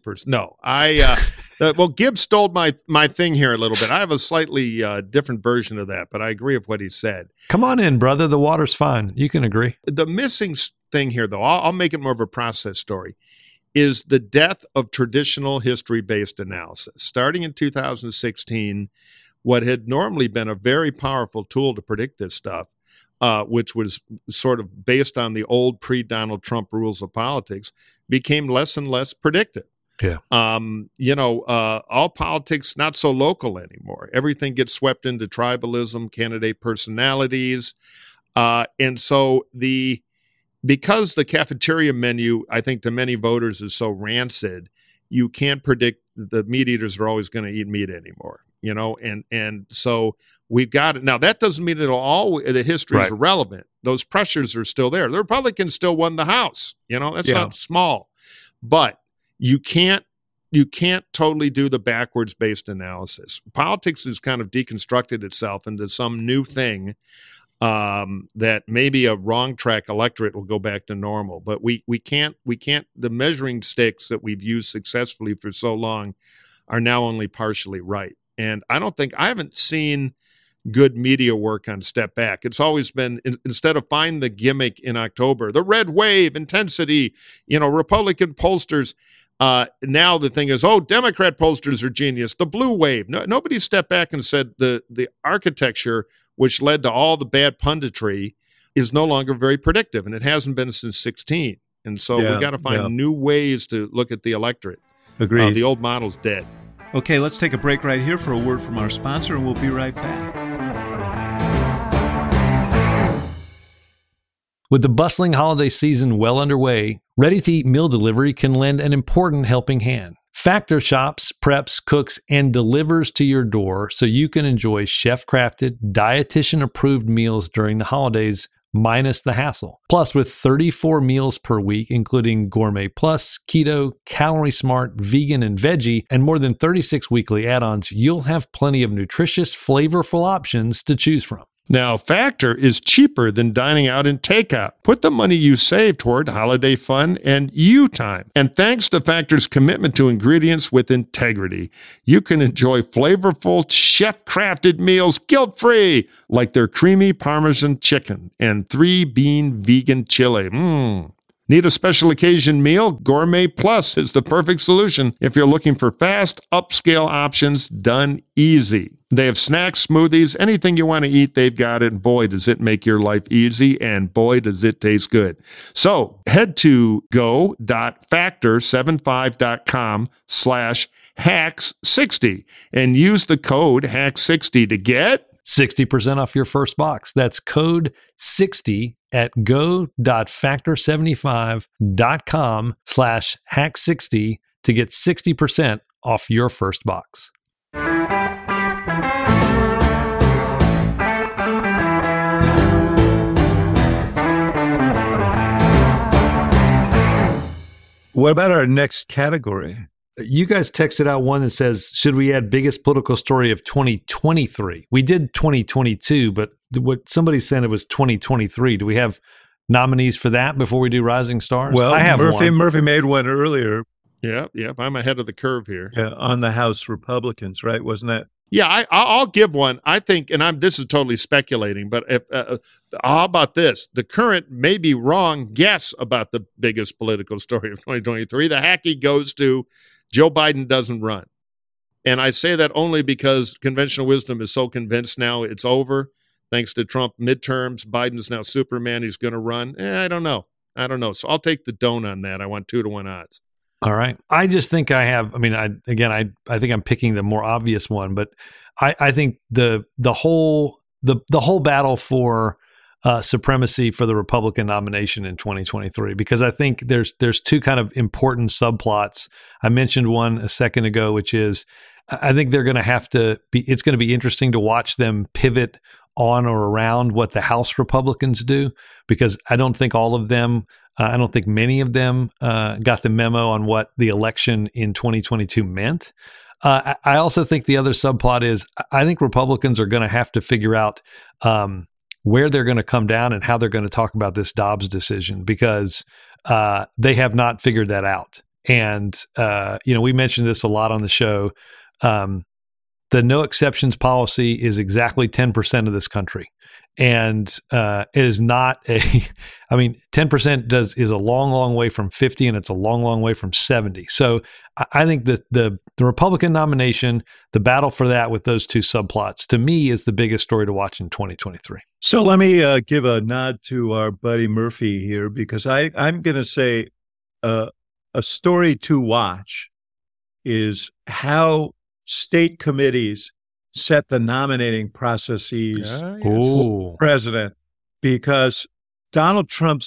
well, Gibbs stole my thing here a little bit. I have a slightly different version of that, but I agree with what he said. Come on in, brother. The water's fine. You can agree. The missing thing here, though, I'll make it more of a process story, is the death of traditional history-based analysis. Starting in 2016, what had normally been a very powerful tool to predict this stuff, which was sort of based on the old pre-Donald Trump rules of politics, became less and less predictive. Yeah. All politics not so local anymore. Everything gets swept into tribalism, candidate personalities. And so because the cafeteria menu, I think to many voters is so rancid, you can't predict the meat eaters are always going to eat meat anymore, you know? And so we've got it. Now, that doesn't mean the history is irrelevant. Those pressures are still there. The Republicans still won the House. You know, that's not small. But you can't totally do the backwards-based analysis. Politics has kind of deconstructed itself into some new thing that maybe a wrong track electorate will go back to normal. But we can't, the measuring sticks that we've used successfully for so long are now only partially right. And I haven't seen good media work on Step Back. It's always been, instead of find the gimmick in October, the red wave, intensity, you know, Republican pollsters. Now the thing is, Democrat pollsters are genius. The blue wave. Nobody stepped back and said the architecture, which led to all the bad punditry, is no longer very predictive, and it hasn't been since 2016. And so we got to find new ways to look at the electorate. Agreed. The old model's dead. Okay, let's take a break right here for a word from our sponsor, and we'll be right back. With the bustling holiday season well underway, ready-to-eat meal delivery can lend an important helping hand. Factor shops, preps, cooks, and delivers to your door so you can enjoy chef-crafted, dietitian-approved meals during the holidays, minus the hassle. Plus, with 34 meals per week, including Gourmet Plus, Keto, Calorie Smart, Vegan, and Veggie, and more than 36 weekly add-ons, you'll have plenty of nutritious, flavorful options to choose from. Now, Factor is cheaper than dining out and takeout. Put the money you save toward holiday fun and you time. And thanks to Factor's commitment to ingredients with integrity, you can enjoy flavorful, chef-crafted meals guilt-free, like their creamy Parmesan chicken and 3-bean vegan chili. Need a special occasion meal? Gourmet Plus is the perfect solution if you're looking for fast, upscale options done easy. They have snacks, smoothies, anything you want to eat, they've got it. And boy, does it make your life easy, and boy, does it taste good. So head to go.factor75.com/hacks60 and use the code hacks60 to get 60% off your first box. That's code 60 at go.factor75.com/hack60 to get 60% off your first box. What about our next category? You guys texted out one that says, should we add biggest political story of 2023? We did 2022, but what somebody said it was 2023. Do we have nominees for that before we do Rising Stars? Well, I have one. Murphy made one earlier. Yeah. I'm ahead of the curve here. Yeah, on the House Republicans, right? Wasn't that? Yeah, I'll give one. I think, and this is totally speculating, but how about this? The current, maybe wrong guess about the biggest political story of 2023. The hacky goes to Joe Biden doesn't run. And I say that only because conventional wisdom is so convinced now it's over. Thanks to Trump midterms, Biden's now Superman. He's going to run. I don't know. So I'll take the don't on that. I want 2-1 odds. All right. I just think I have. I mean, I think I'm picking the more obvious one, but I think the whole battle for supremacy for the Republican nomination in 2023, because I think there's two kind of important subplots. I mentioned one a second ago, which is I think they're going to have to be. It's going to be interesting to watch them pivot on or around what the House Republicans do, because I don't think all of them, I don't think many of them got the memo on what the election in 2022 meant. I also think the other subplot is I think Republicans are going to have to figure out where they're going to come down and how they're going to talk about this Dobbs decision, because they have not figured that out. And, we mentioned this a lot on the show. The no exceptions policy is exactly 10% of this country. And it is not 10% is a long, long way from 50, and it's a long, long way from 70. So I think that the Republican nomination, the battle for that with those two subplots, to me, is the biggest story to watch in 2023. So let me give a nod to our buddy Murphy here, because I'm going to say a story to watch is how state committees set the nominating processes for president, because Donald Trump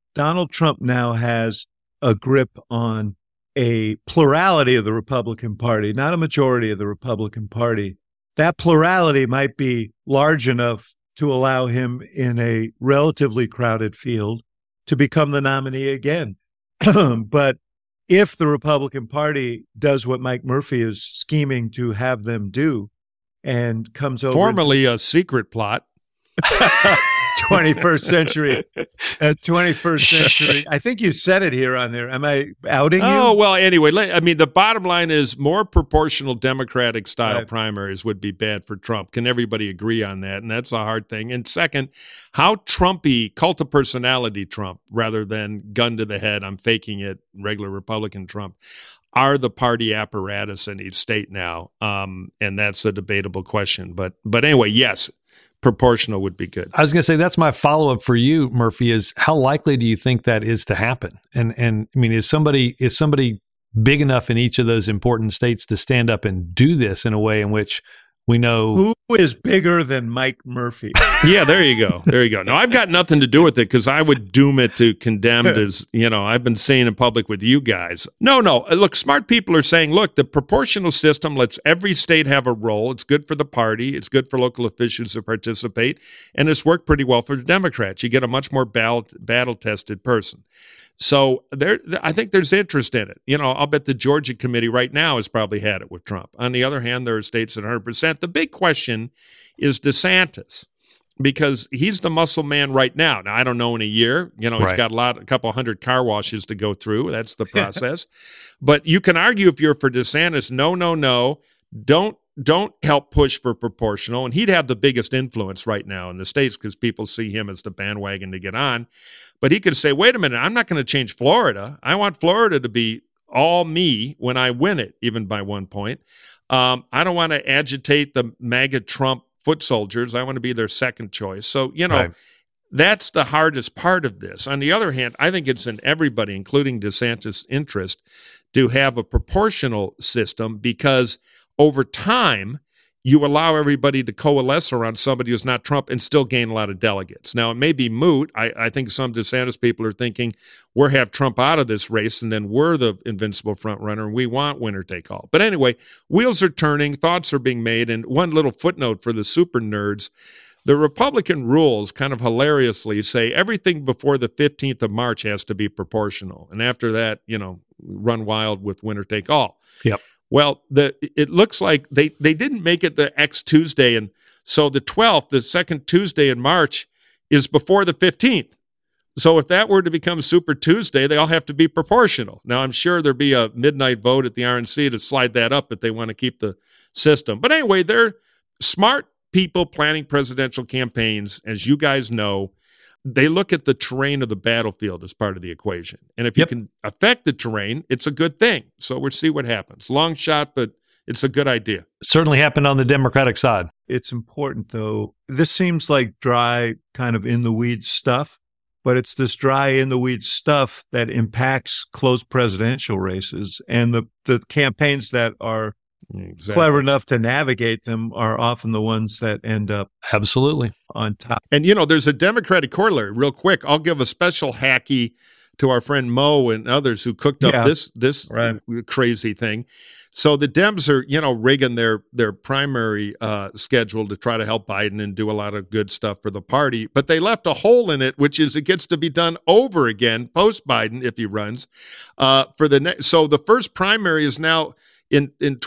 now has a grip on a plurality of the Republican Party, not a majority of the Republican Party. That plurality might be large enough to allow him in a relatively crowded field to become the nominee again. But if the Republican Party does what Mike Murphy is scheming to have them do and comes over... Formerly a secret plot. 21st century. 21st century. I think you said it here on there. Am I outing you? Oh, well, anyway, I mean, the bottom line is more proportional Democratic style primaries would be bad for Trump. Can everybody agree on that? And that's a hard thing. And second, how Trumpy, cult of personality Trump, rather than gun to the head, I'm faking it, regular Republican Trump, are the party apparatus in each state now? And that's a debatable question. But anyway, yes, proportional would be good. I was going to say, that's my follow-up for you, Murphy, is how likely do you think that is to happen? And I mean, is somebody big enough in each of those important states to stand up and do this in a way in which we know who is bigger than Mike Murphy? Yeah, there you go. No, I've got nothing to do with it, because I would doom it to condemned as, I've been saying in public with you guys. No. Look, smart people are saying, look, the proportional system lets every state have a role. It's good for the party. It's good for local officials to participate. And it's worked pretty well for the Democrats. You get a much more battle-tested person. So I think there's interest in it. I'll bet the Georgia committee right now has probably had it with Trump. On the other hand, there are states at 100%. The big question is DeSantis, because he's the muscle man right now. Now, I don't know in a year. He's got a couple hundred car washes to go through. That's the process. But you can argue, if you're for DeSantis, no. Don't help push for proportional. And he'd have the biggest influence right now in the states, because people see him as the bandwagon to get on. But he could say, wait a minute, I'm not going to change Florida. I want Florida to be all me when I win it, even by 1 point. I don't want to agitate the MAGA Trump foot soldiers. I want to be their second choice. So, that's the hardest part of this. On the other hand, I think it's in everybody, including DeSantis' interest, to have a proportional system, because over time, you allow everybody to coalesce around somebody who's not Trump and still gain a lot of delegates. Now, it may be moot. I think some DeSantis people are thinking, we'll have Trump out of this race, and then we're the invincible front runner, and we want winner take all. But anyway, wheels are turning, thoughts are being made, and one little footnote for the super nerds. The Republican rules kind of hilariously say everything before the 15th of March has to be proportional. And after that, run wild with winner take all. Yep. Well, it looks like they didn't make it the X Tuesday, and so the 12th, the second Tuesday in March, is before the 15th. So if that were to become Super Tuesday, they all have to be proportional. Now, I'm sure there'll be a midnight vote at the RNC to slide that up if they want to keep the system. But anyway, they're smart people planning presidential campaigns, as you guys know. They look at the terrain of the battlefield as part of the equation. And if you can affect the terrain, it's a good thing. So we'll see what happens. Long shot, but it's a good idea. Certainly happened on the Democratic side. It's important, though. This seems like dry, kind of in the weeds stuff, but it's this dry, in the weeds stuff that impacts close presidential races. And the campaigns that are clever enough to navigate them are often the ones that end up absolutely on top. And, there's a Democratic corollary. Real quick, I'll give a special hacky to our friend Mo and others who cooked up this right. crazy thing. So the Dems are, rigging their primary schedule to try to help Biden and do a lot of good stuff for the party. But they left a hole in it, which is it gets to be done over again post-Biden if he runs. So the first primary is now in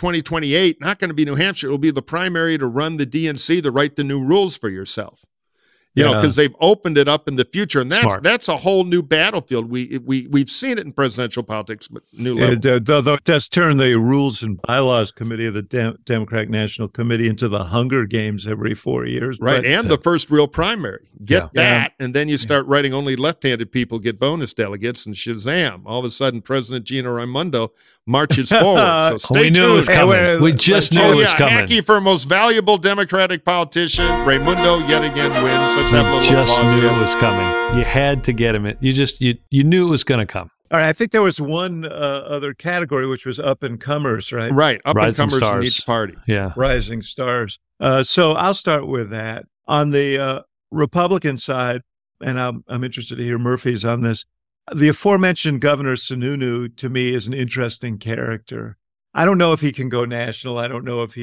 2028, not going to be New Hampshire. It will be the primary to run the DNC to write the new rules for yourself. Because they've opened it up in the future, and that's a whole new battlefield. We've seen it in presidential politics, but new level. Though it does turn the Rules and Bylaws Committee of the Democratic National Committee into the Hunger Games every 4 years, right? And the first real primary. Get that, and then you start writing only left-handed people get bonus delegates, and shazam! All of a sudden, President Gina Raimondo marches forward. So stay tuned. We knew it was coming. We just knew it was coming. Hacky for most valuable Democratic politician, Raimondo yet again wins. Just knew it was coming. You had to get him. You knew it was going to come. All right. I think there was one other category, which was up-and-comers, right? Right. Up-and-comers in each party. Yeah. Rising stars. So I'll start with that. On the Republican side, and I'm interested to hear Murphy's on this, the aforementioned Governor Sununu, to me, is an interesting character. I don't know if he can go national. I don't know if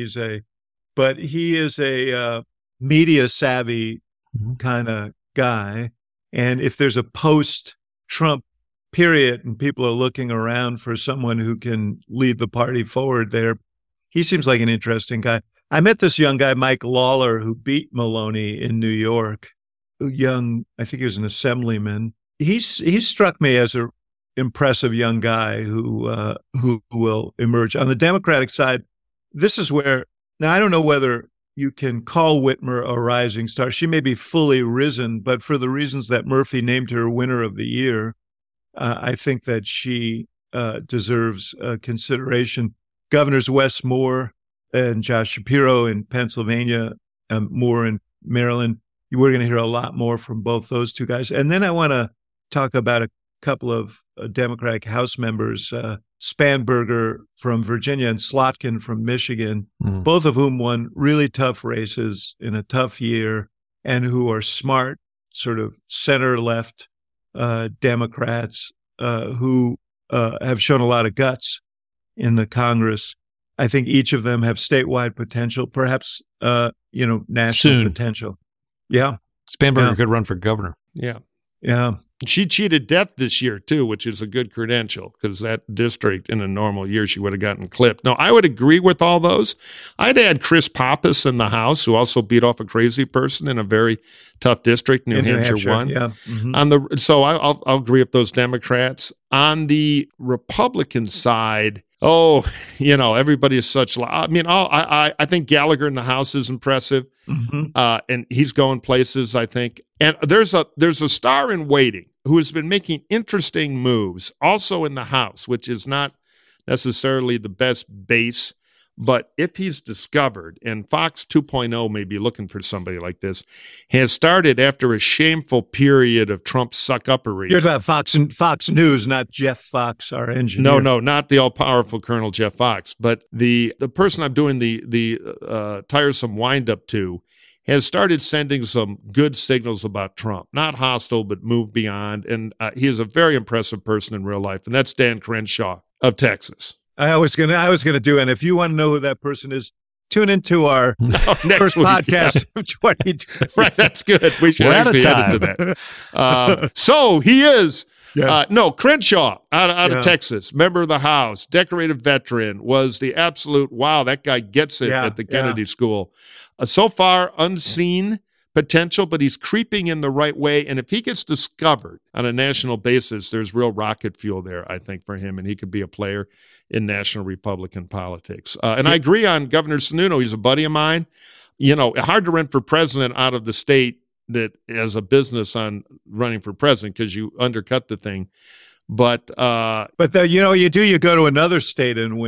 but he is a media-savvy kind of guy. And if there's a post-Trump period and people are looking around for someone who can lead the party forward there, he seems like an interesting guy. I met this young guy, Mike Lawler, who beat Maloney in New York. I think he was an assemblyman. He struck me as an impressive young guy who will emerge. On the Democratic side, this is where, now I don't know whether you can call Whitmer a rising star. She may be fully risen, but for the reasons that Murphy named her winner of the year, I think that she deserves consideration. Governors Wes Moore and Josh Shapiro in Pennsylvania, Moore in Maryland, we're going to hear a lot more from both those two guys. And then I want to talk about a couple of Democratic House members, Spanberger from Virginia and Slotkin from Michigan, both of whom won really tough races in a tough year and who are smart, sort of center-left Democrats who have shown a lot of guts in the Congress. I think each of them have statewide potential, perhaps, national potential. Yeah. Spanberger could run for governor. Yeah. Yeah. She cheated death this year, too, which is a good credential because that district in a normal year, she would have gotten clipped. No, I would agree with all those. I'd add Chris Pappas in the House, who also beat off a crazy person in a very tough district. New Hampshire won. Yeah. Mm-hmm. So I'll agree with those Democrats. On the Republican side, everybody is such. I think Gallagher in the House is impressive, and he's going places, I think. And there's a star in waiting who has been making interesting moves, also in the House, which is not necessarily the best base. But if he's discovered, and Fox 2.0 may be looking for somebody like this, has started after a shameful period of Trump suck-uppery. You're talking about Fox News, not Jeff Fox, our engineer. No, not the all-powerful Colonel Jeff Fox, but the person I'm doing the tiresome wind-up to has started sending some good signals about Trump. Not hostile, but move beyond. And he is a very impressive person in real life, and that's Dan Crenshaw of Texas. I was gonna do, and if you want to know who that person is, tune into our first podcast of 2020. Right, that's good. We should actually add it to that. So he is. Yeah. Crenshaw out of Texas, member of the House, decorated veteran, was the absolute wow. That guy gets it at the Kennedy School. So far, unseen potential, but he's creeping in the right way. And if he gets discovered on a national basis, there's real rocket fuel there, I think, for him, and he could be a player in national Republican politics. And I agree on Governor Sununu. He's a buddy of mine. Hard to run for president out of the state that has a business on running for president because you undercut the thing. But you go to another state and win.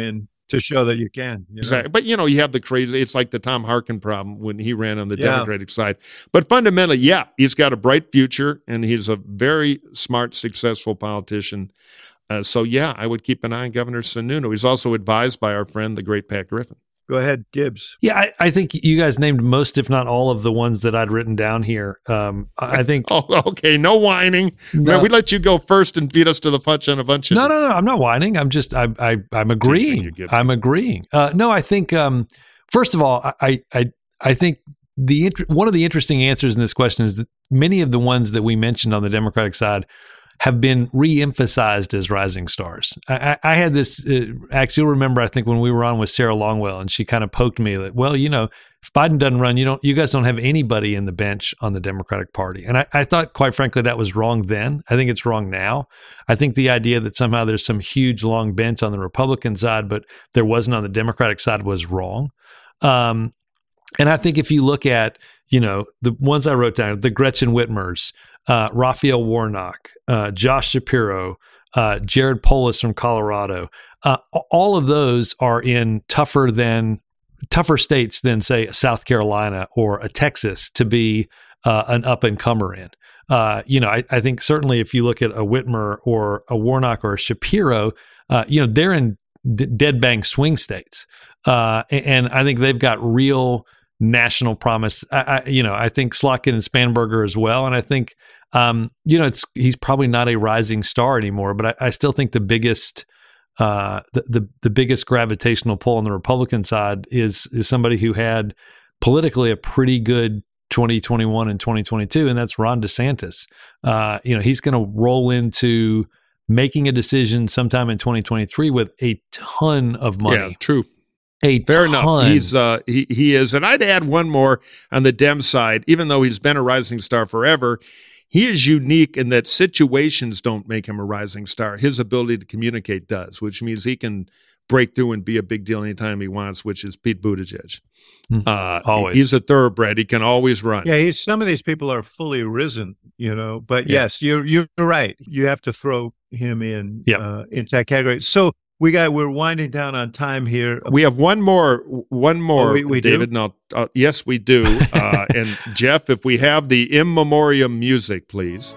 to show that you can. Exactly. But, you have the crazy, it's like the Tom Harkin problem when he ran on the Democratic side. But fundamentally, he's got a bright future, and he's a very smart, successful politician. So, I would keep an eye on Governor Sununu. He's also advised by our friend, the great Pat Griffin. Go ahead, Gibbs. Yeah, I think you guys named most, if not all, of the ones that I'd written down here. I think. Oh, okay. No whining. No. We let you go first and beat us to the punch on a bunch of. No. I'm not whining. I'm just. I'm agreeing. I'm agreeing. No, I think. First of all, I think one of the interesting answers in this question is that many of the ones that we mentioned on the Democratic side have been re-emphasized as rising stars. I had this, Ax, you'll remember, I think when we were on with Sarah Longwell, and she kind of poked me that, well, if Biden doesn't run, you guys don't have anybody in the bench on the Democratic Party. And I thought, quite frankly, that was wrong then. I think it's wrong now. I think the idea that somehow there's some huge long bench on the Republican side, but there wasn't on the Democratic side was wrong. And I think if you look at, the ones I wrote down, the Gretchen Whitmers, Raphael Warnock, Josh Shapiro, Jared Polis from Colorado. All of those are in tougher states than, say, South Carolina or a Texas to be an up-and-comer in. I think certainly if you look at a Whitmer or a Warnock or a Shapiro, they're in dead-bang swing states. And I think they've got real national promise. I think Slotkin and Spanberger as well. And I think, he's probably not a rising star anymore, but I still think the biggest, the biggest gravitational pull on the Republican side is somebody who had politically a pretty good 2021 and 2022, and that's Ron DeSantis. He's going to roll into making a decision sometime in 2023 with a ton of money. Yeah, true. Fair enough. He is. And I'd add one more on the Dem side. Even though he's been a rising star forever, he is unique in that situations don't make him a rising star. His ability to communicate does, which means he can break through and be a big deal anytime he wants, which is Pete Buttigieg. Always. He's a thoroughbred. He can always run. Yeah, some of these people are fully risen, but yes, you're right. You have to throw him in into that category. So we're winding down on time here. We have one more, we David. Do? No, yes, we do. And Jeff, if we have the in memoriam music, please.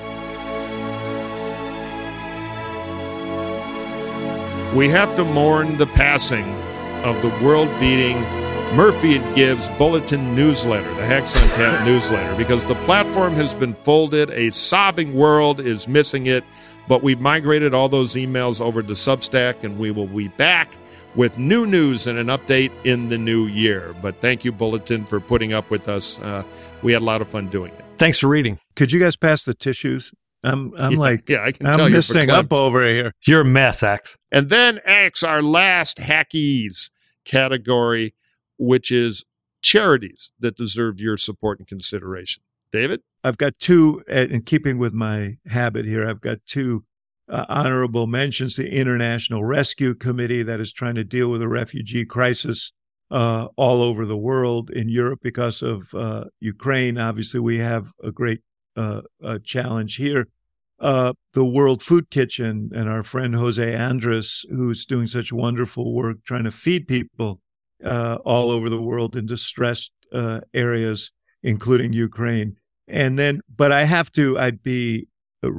We have to mourn the passing of the world-beating Murphy and Gibbs Bulletin newsletter, the Hacks on Tap newsletter, because the platform has been folded. A sobbing world is missing it. But we've migrated all those emails over to Substack, and we will be back with new news and an update in the new year. But thank you, Bulletin, for putting up with us. We had a lot of fun doing it. Thanks for reading. Could you guys pass the tissues? I can tell I'm missing up over here. You're a mess, Ax. And then, Ax, our last hackies category, which is charities that deserve your support and consideration. David? I've got two, in keeping with my habit here, I've got two honorable mentions. The International Rescue Committee that is trying to deal with the refugee crisis all over the world. In Europe, because of Ukraine, obviously we have a great challenge here. The World Food Kitchen and our friend Jose Andres, who's doing such wonderful work trying to feed people all over the world in distressed areas, including Ukraine. And then, but I'd be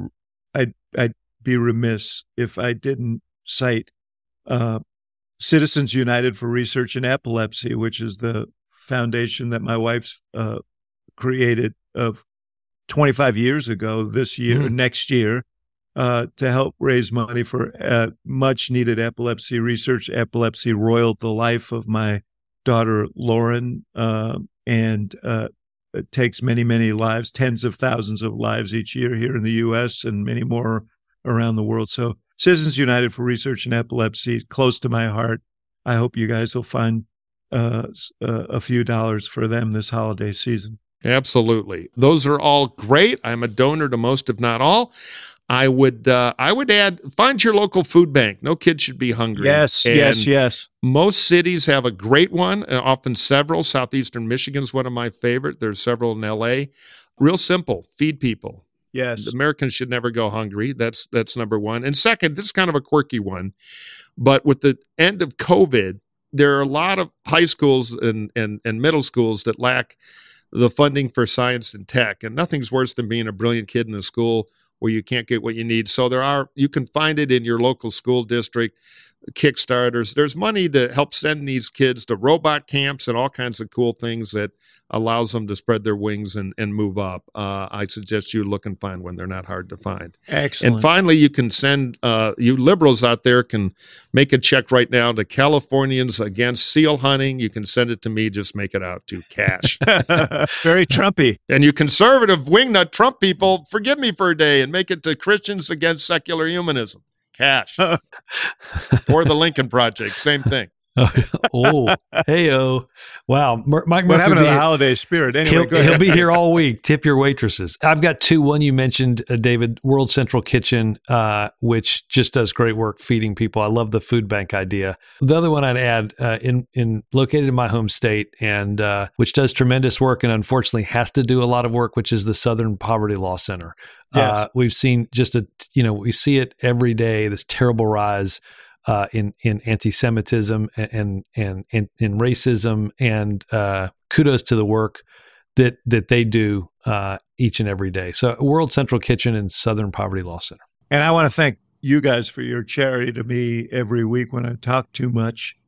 remiss if I didn't cite Citizens United for Research in Epilepsy, which is the foundation that my wife's created of 25 years ago next year, to help raise money for much needed epilepsy research. Epilepsy roiled the life of my daughter, Lauren, and it takes many, many lives, tens of thousands of lives each year here in the U.S. and many more around the world. So Citizens United for Research in Epilepsy, close to my heart. I hope you guys will find a few dollars for them this holiday season. Absolutely. Those are all great. I'm a donor to most, if not all. I would add, find your local food bank. No kid should be hungry. Yes. Most cities have a great one, often several. Southeastern Michigan is one of my favorite. There's several in L.A. Real simple. Feed people. Yes. Americans should never go hungry. That's number one. And second, this is kind of a quirky one, but with the end of COVID, there are a lot of high schools and middle schools that lack the funding for science and tech. And nothing's worse than being a brilliant kid in a school where you can't get what you need. So you can find it in your local school district, Kickstarters. There's money to help send these kids to robot camps and all kinds of cool things that allows them to spread their wings and move up. I suggest you look and find one. They're not hard to find. Excellent. And finally, you can send, you liberals out there can make a check right now to Californians Against Seal Hunting. You can send it to me. Just make it out to cash. Very Trumpy. And you conservative wingnut Trump people, forgive me for a day and make it to Christians Against Secular Humanism. Cash. Or the Lincoln Project. Same thing. Oh, hey-oh. Wow. Mike Murphy. What happened to the holiday spirit? Anyway, he'll be here all week. Tip your waitresses. I've got two. One you mentioned, David, World Central Kitchen, which just does great work feeding people. I love the food bank idea. The other one I'd add, located in my home state, and which does tremendous work and unfortunately has to do a lot of work, which is the Southern Poverty Law Center. Yes. We've seen we see it every day, this terrible rise in anti-Semitism and in racism, and kudos to the work that they do each and every day. So World Central Kitchen and Southern Poverty Law Center. And I want to thank you guys for your charity to me every week when I talk too much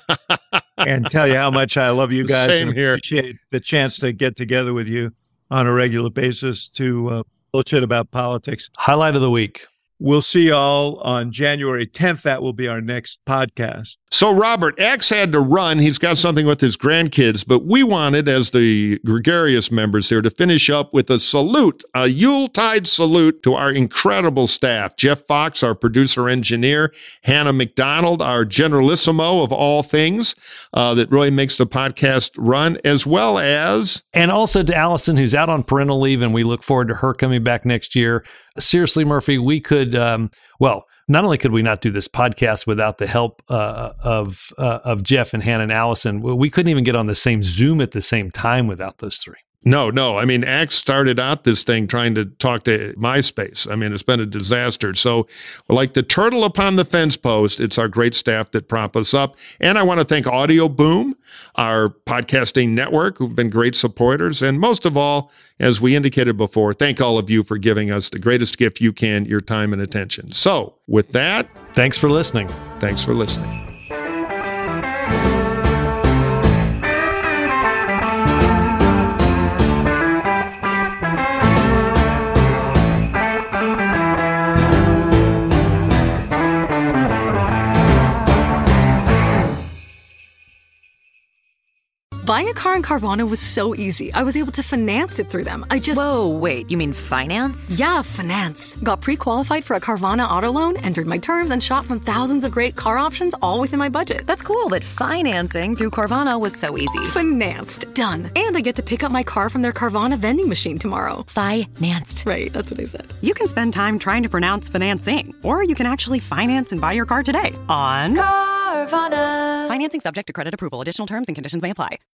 and tell you how much I love you guys. Same and here. Appreciate the chance to get together with you on a regular basis to bullshit about politics. Highlight of the week. We'll see y'all on January 10th. That will be our next podcast. So, Robert, X had to run. He's got something with his grandkids, but we wanted, as the gregarious members here, to finish up with a salute, a Yuletide salute to our incredible staff. Jeff Fox, our producer-engineer, Hannah McDonald, our generalissimo of all things, that really makes the podcast run, as well as... And also to Allison, who's out on parental leave, and we look forward to her coming back next year. Seriously, Murphy, we could, not only could we not do this podcast without the help of Jeff and Hannah and Allison, we couldn't even get on the same Zoom at the same time without those three. No. I mean, Axe started out this thing trying to talk to MySpace. I mean, it's been a disaster. So like the turtle upon the fence post, it's our great staff that prop us up. And I want to thank Audio Boom, our podcasting network, who've been great supporters. And most of all, as we indicated before, thank all of you for giving us the greatest gift you can, your time and attention. So with that, thanks for listening. Thanks for listening. Buying a car in Carvana was so easy. I was able to finance it through them. Whoa, wait, you mean finance? Yeah, finance. Got pre-qualified for a Carvana auto loan, entered my terms, and shot from thousands of great car options, all within my budget. That's cool, but financing through Carvana was so easy. Financed. Done. And I get to pick up my car from their Carvana vending machine tomorrow. Financed. Right, that's what I said. You can spend time trying to pronounce financing, or you can actually finance and buy your car today on Carvana. Financing subject to credit approval. Additional terms and conditions may apply.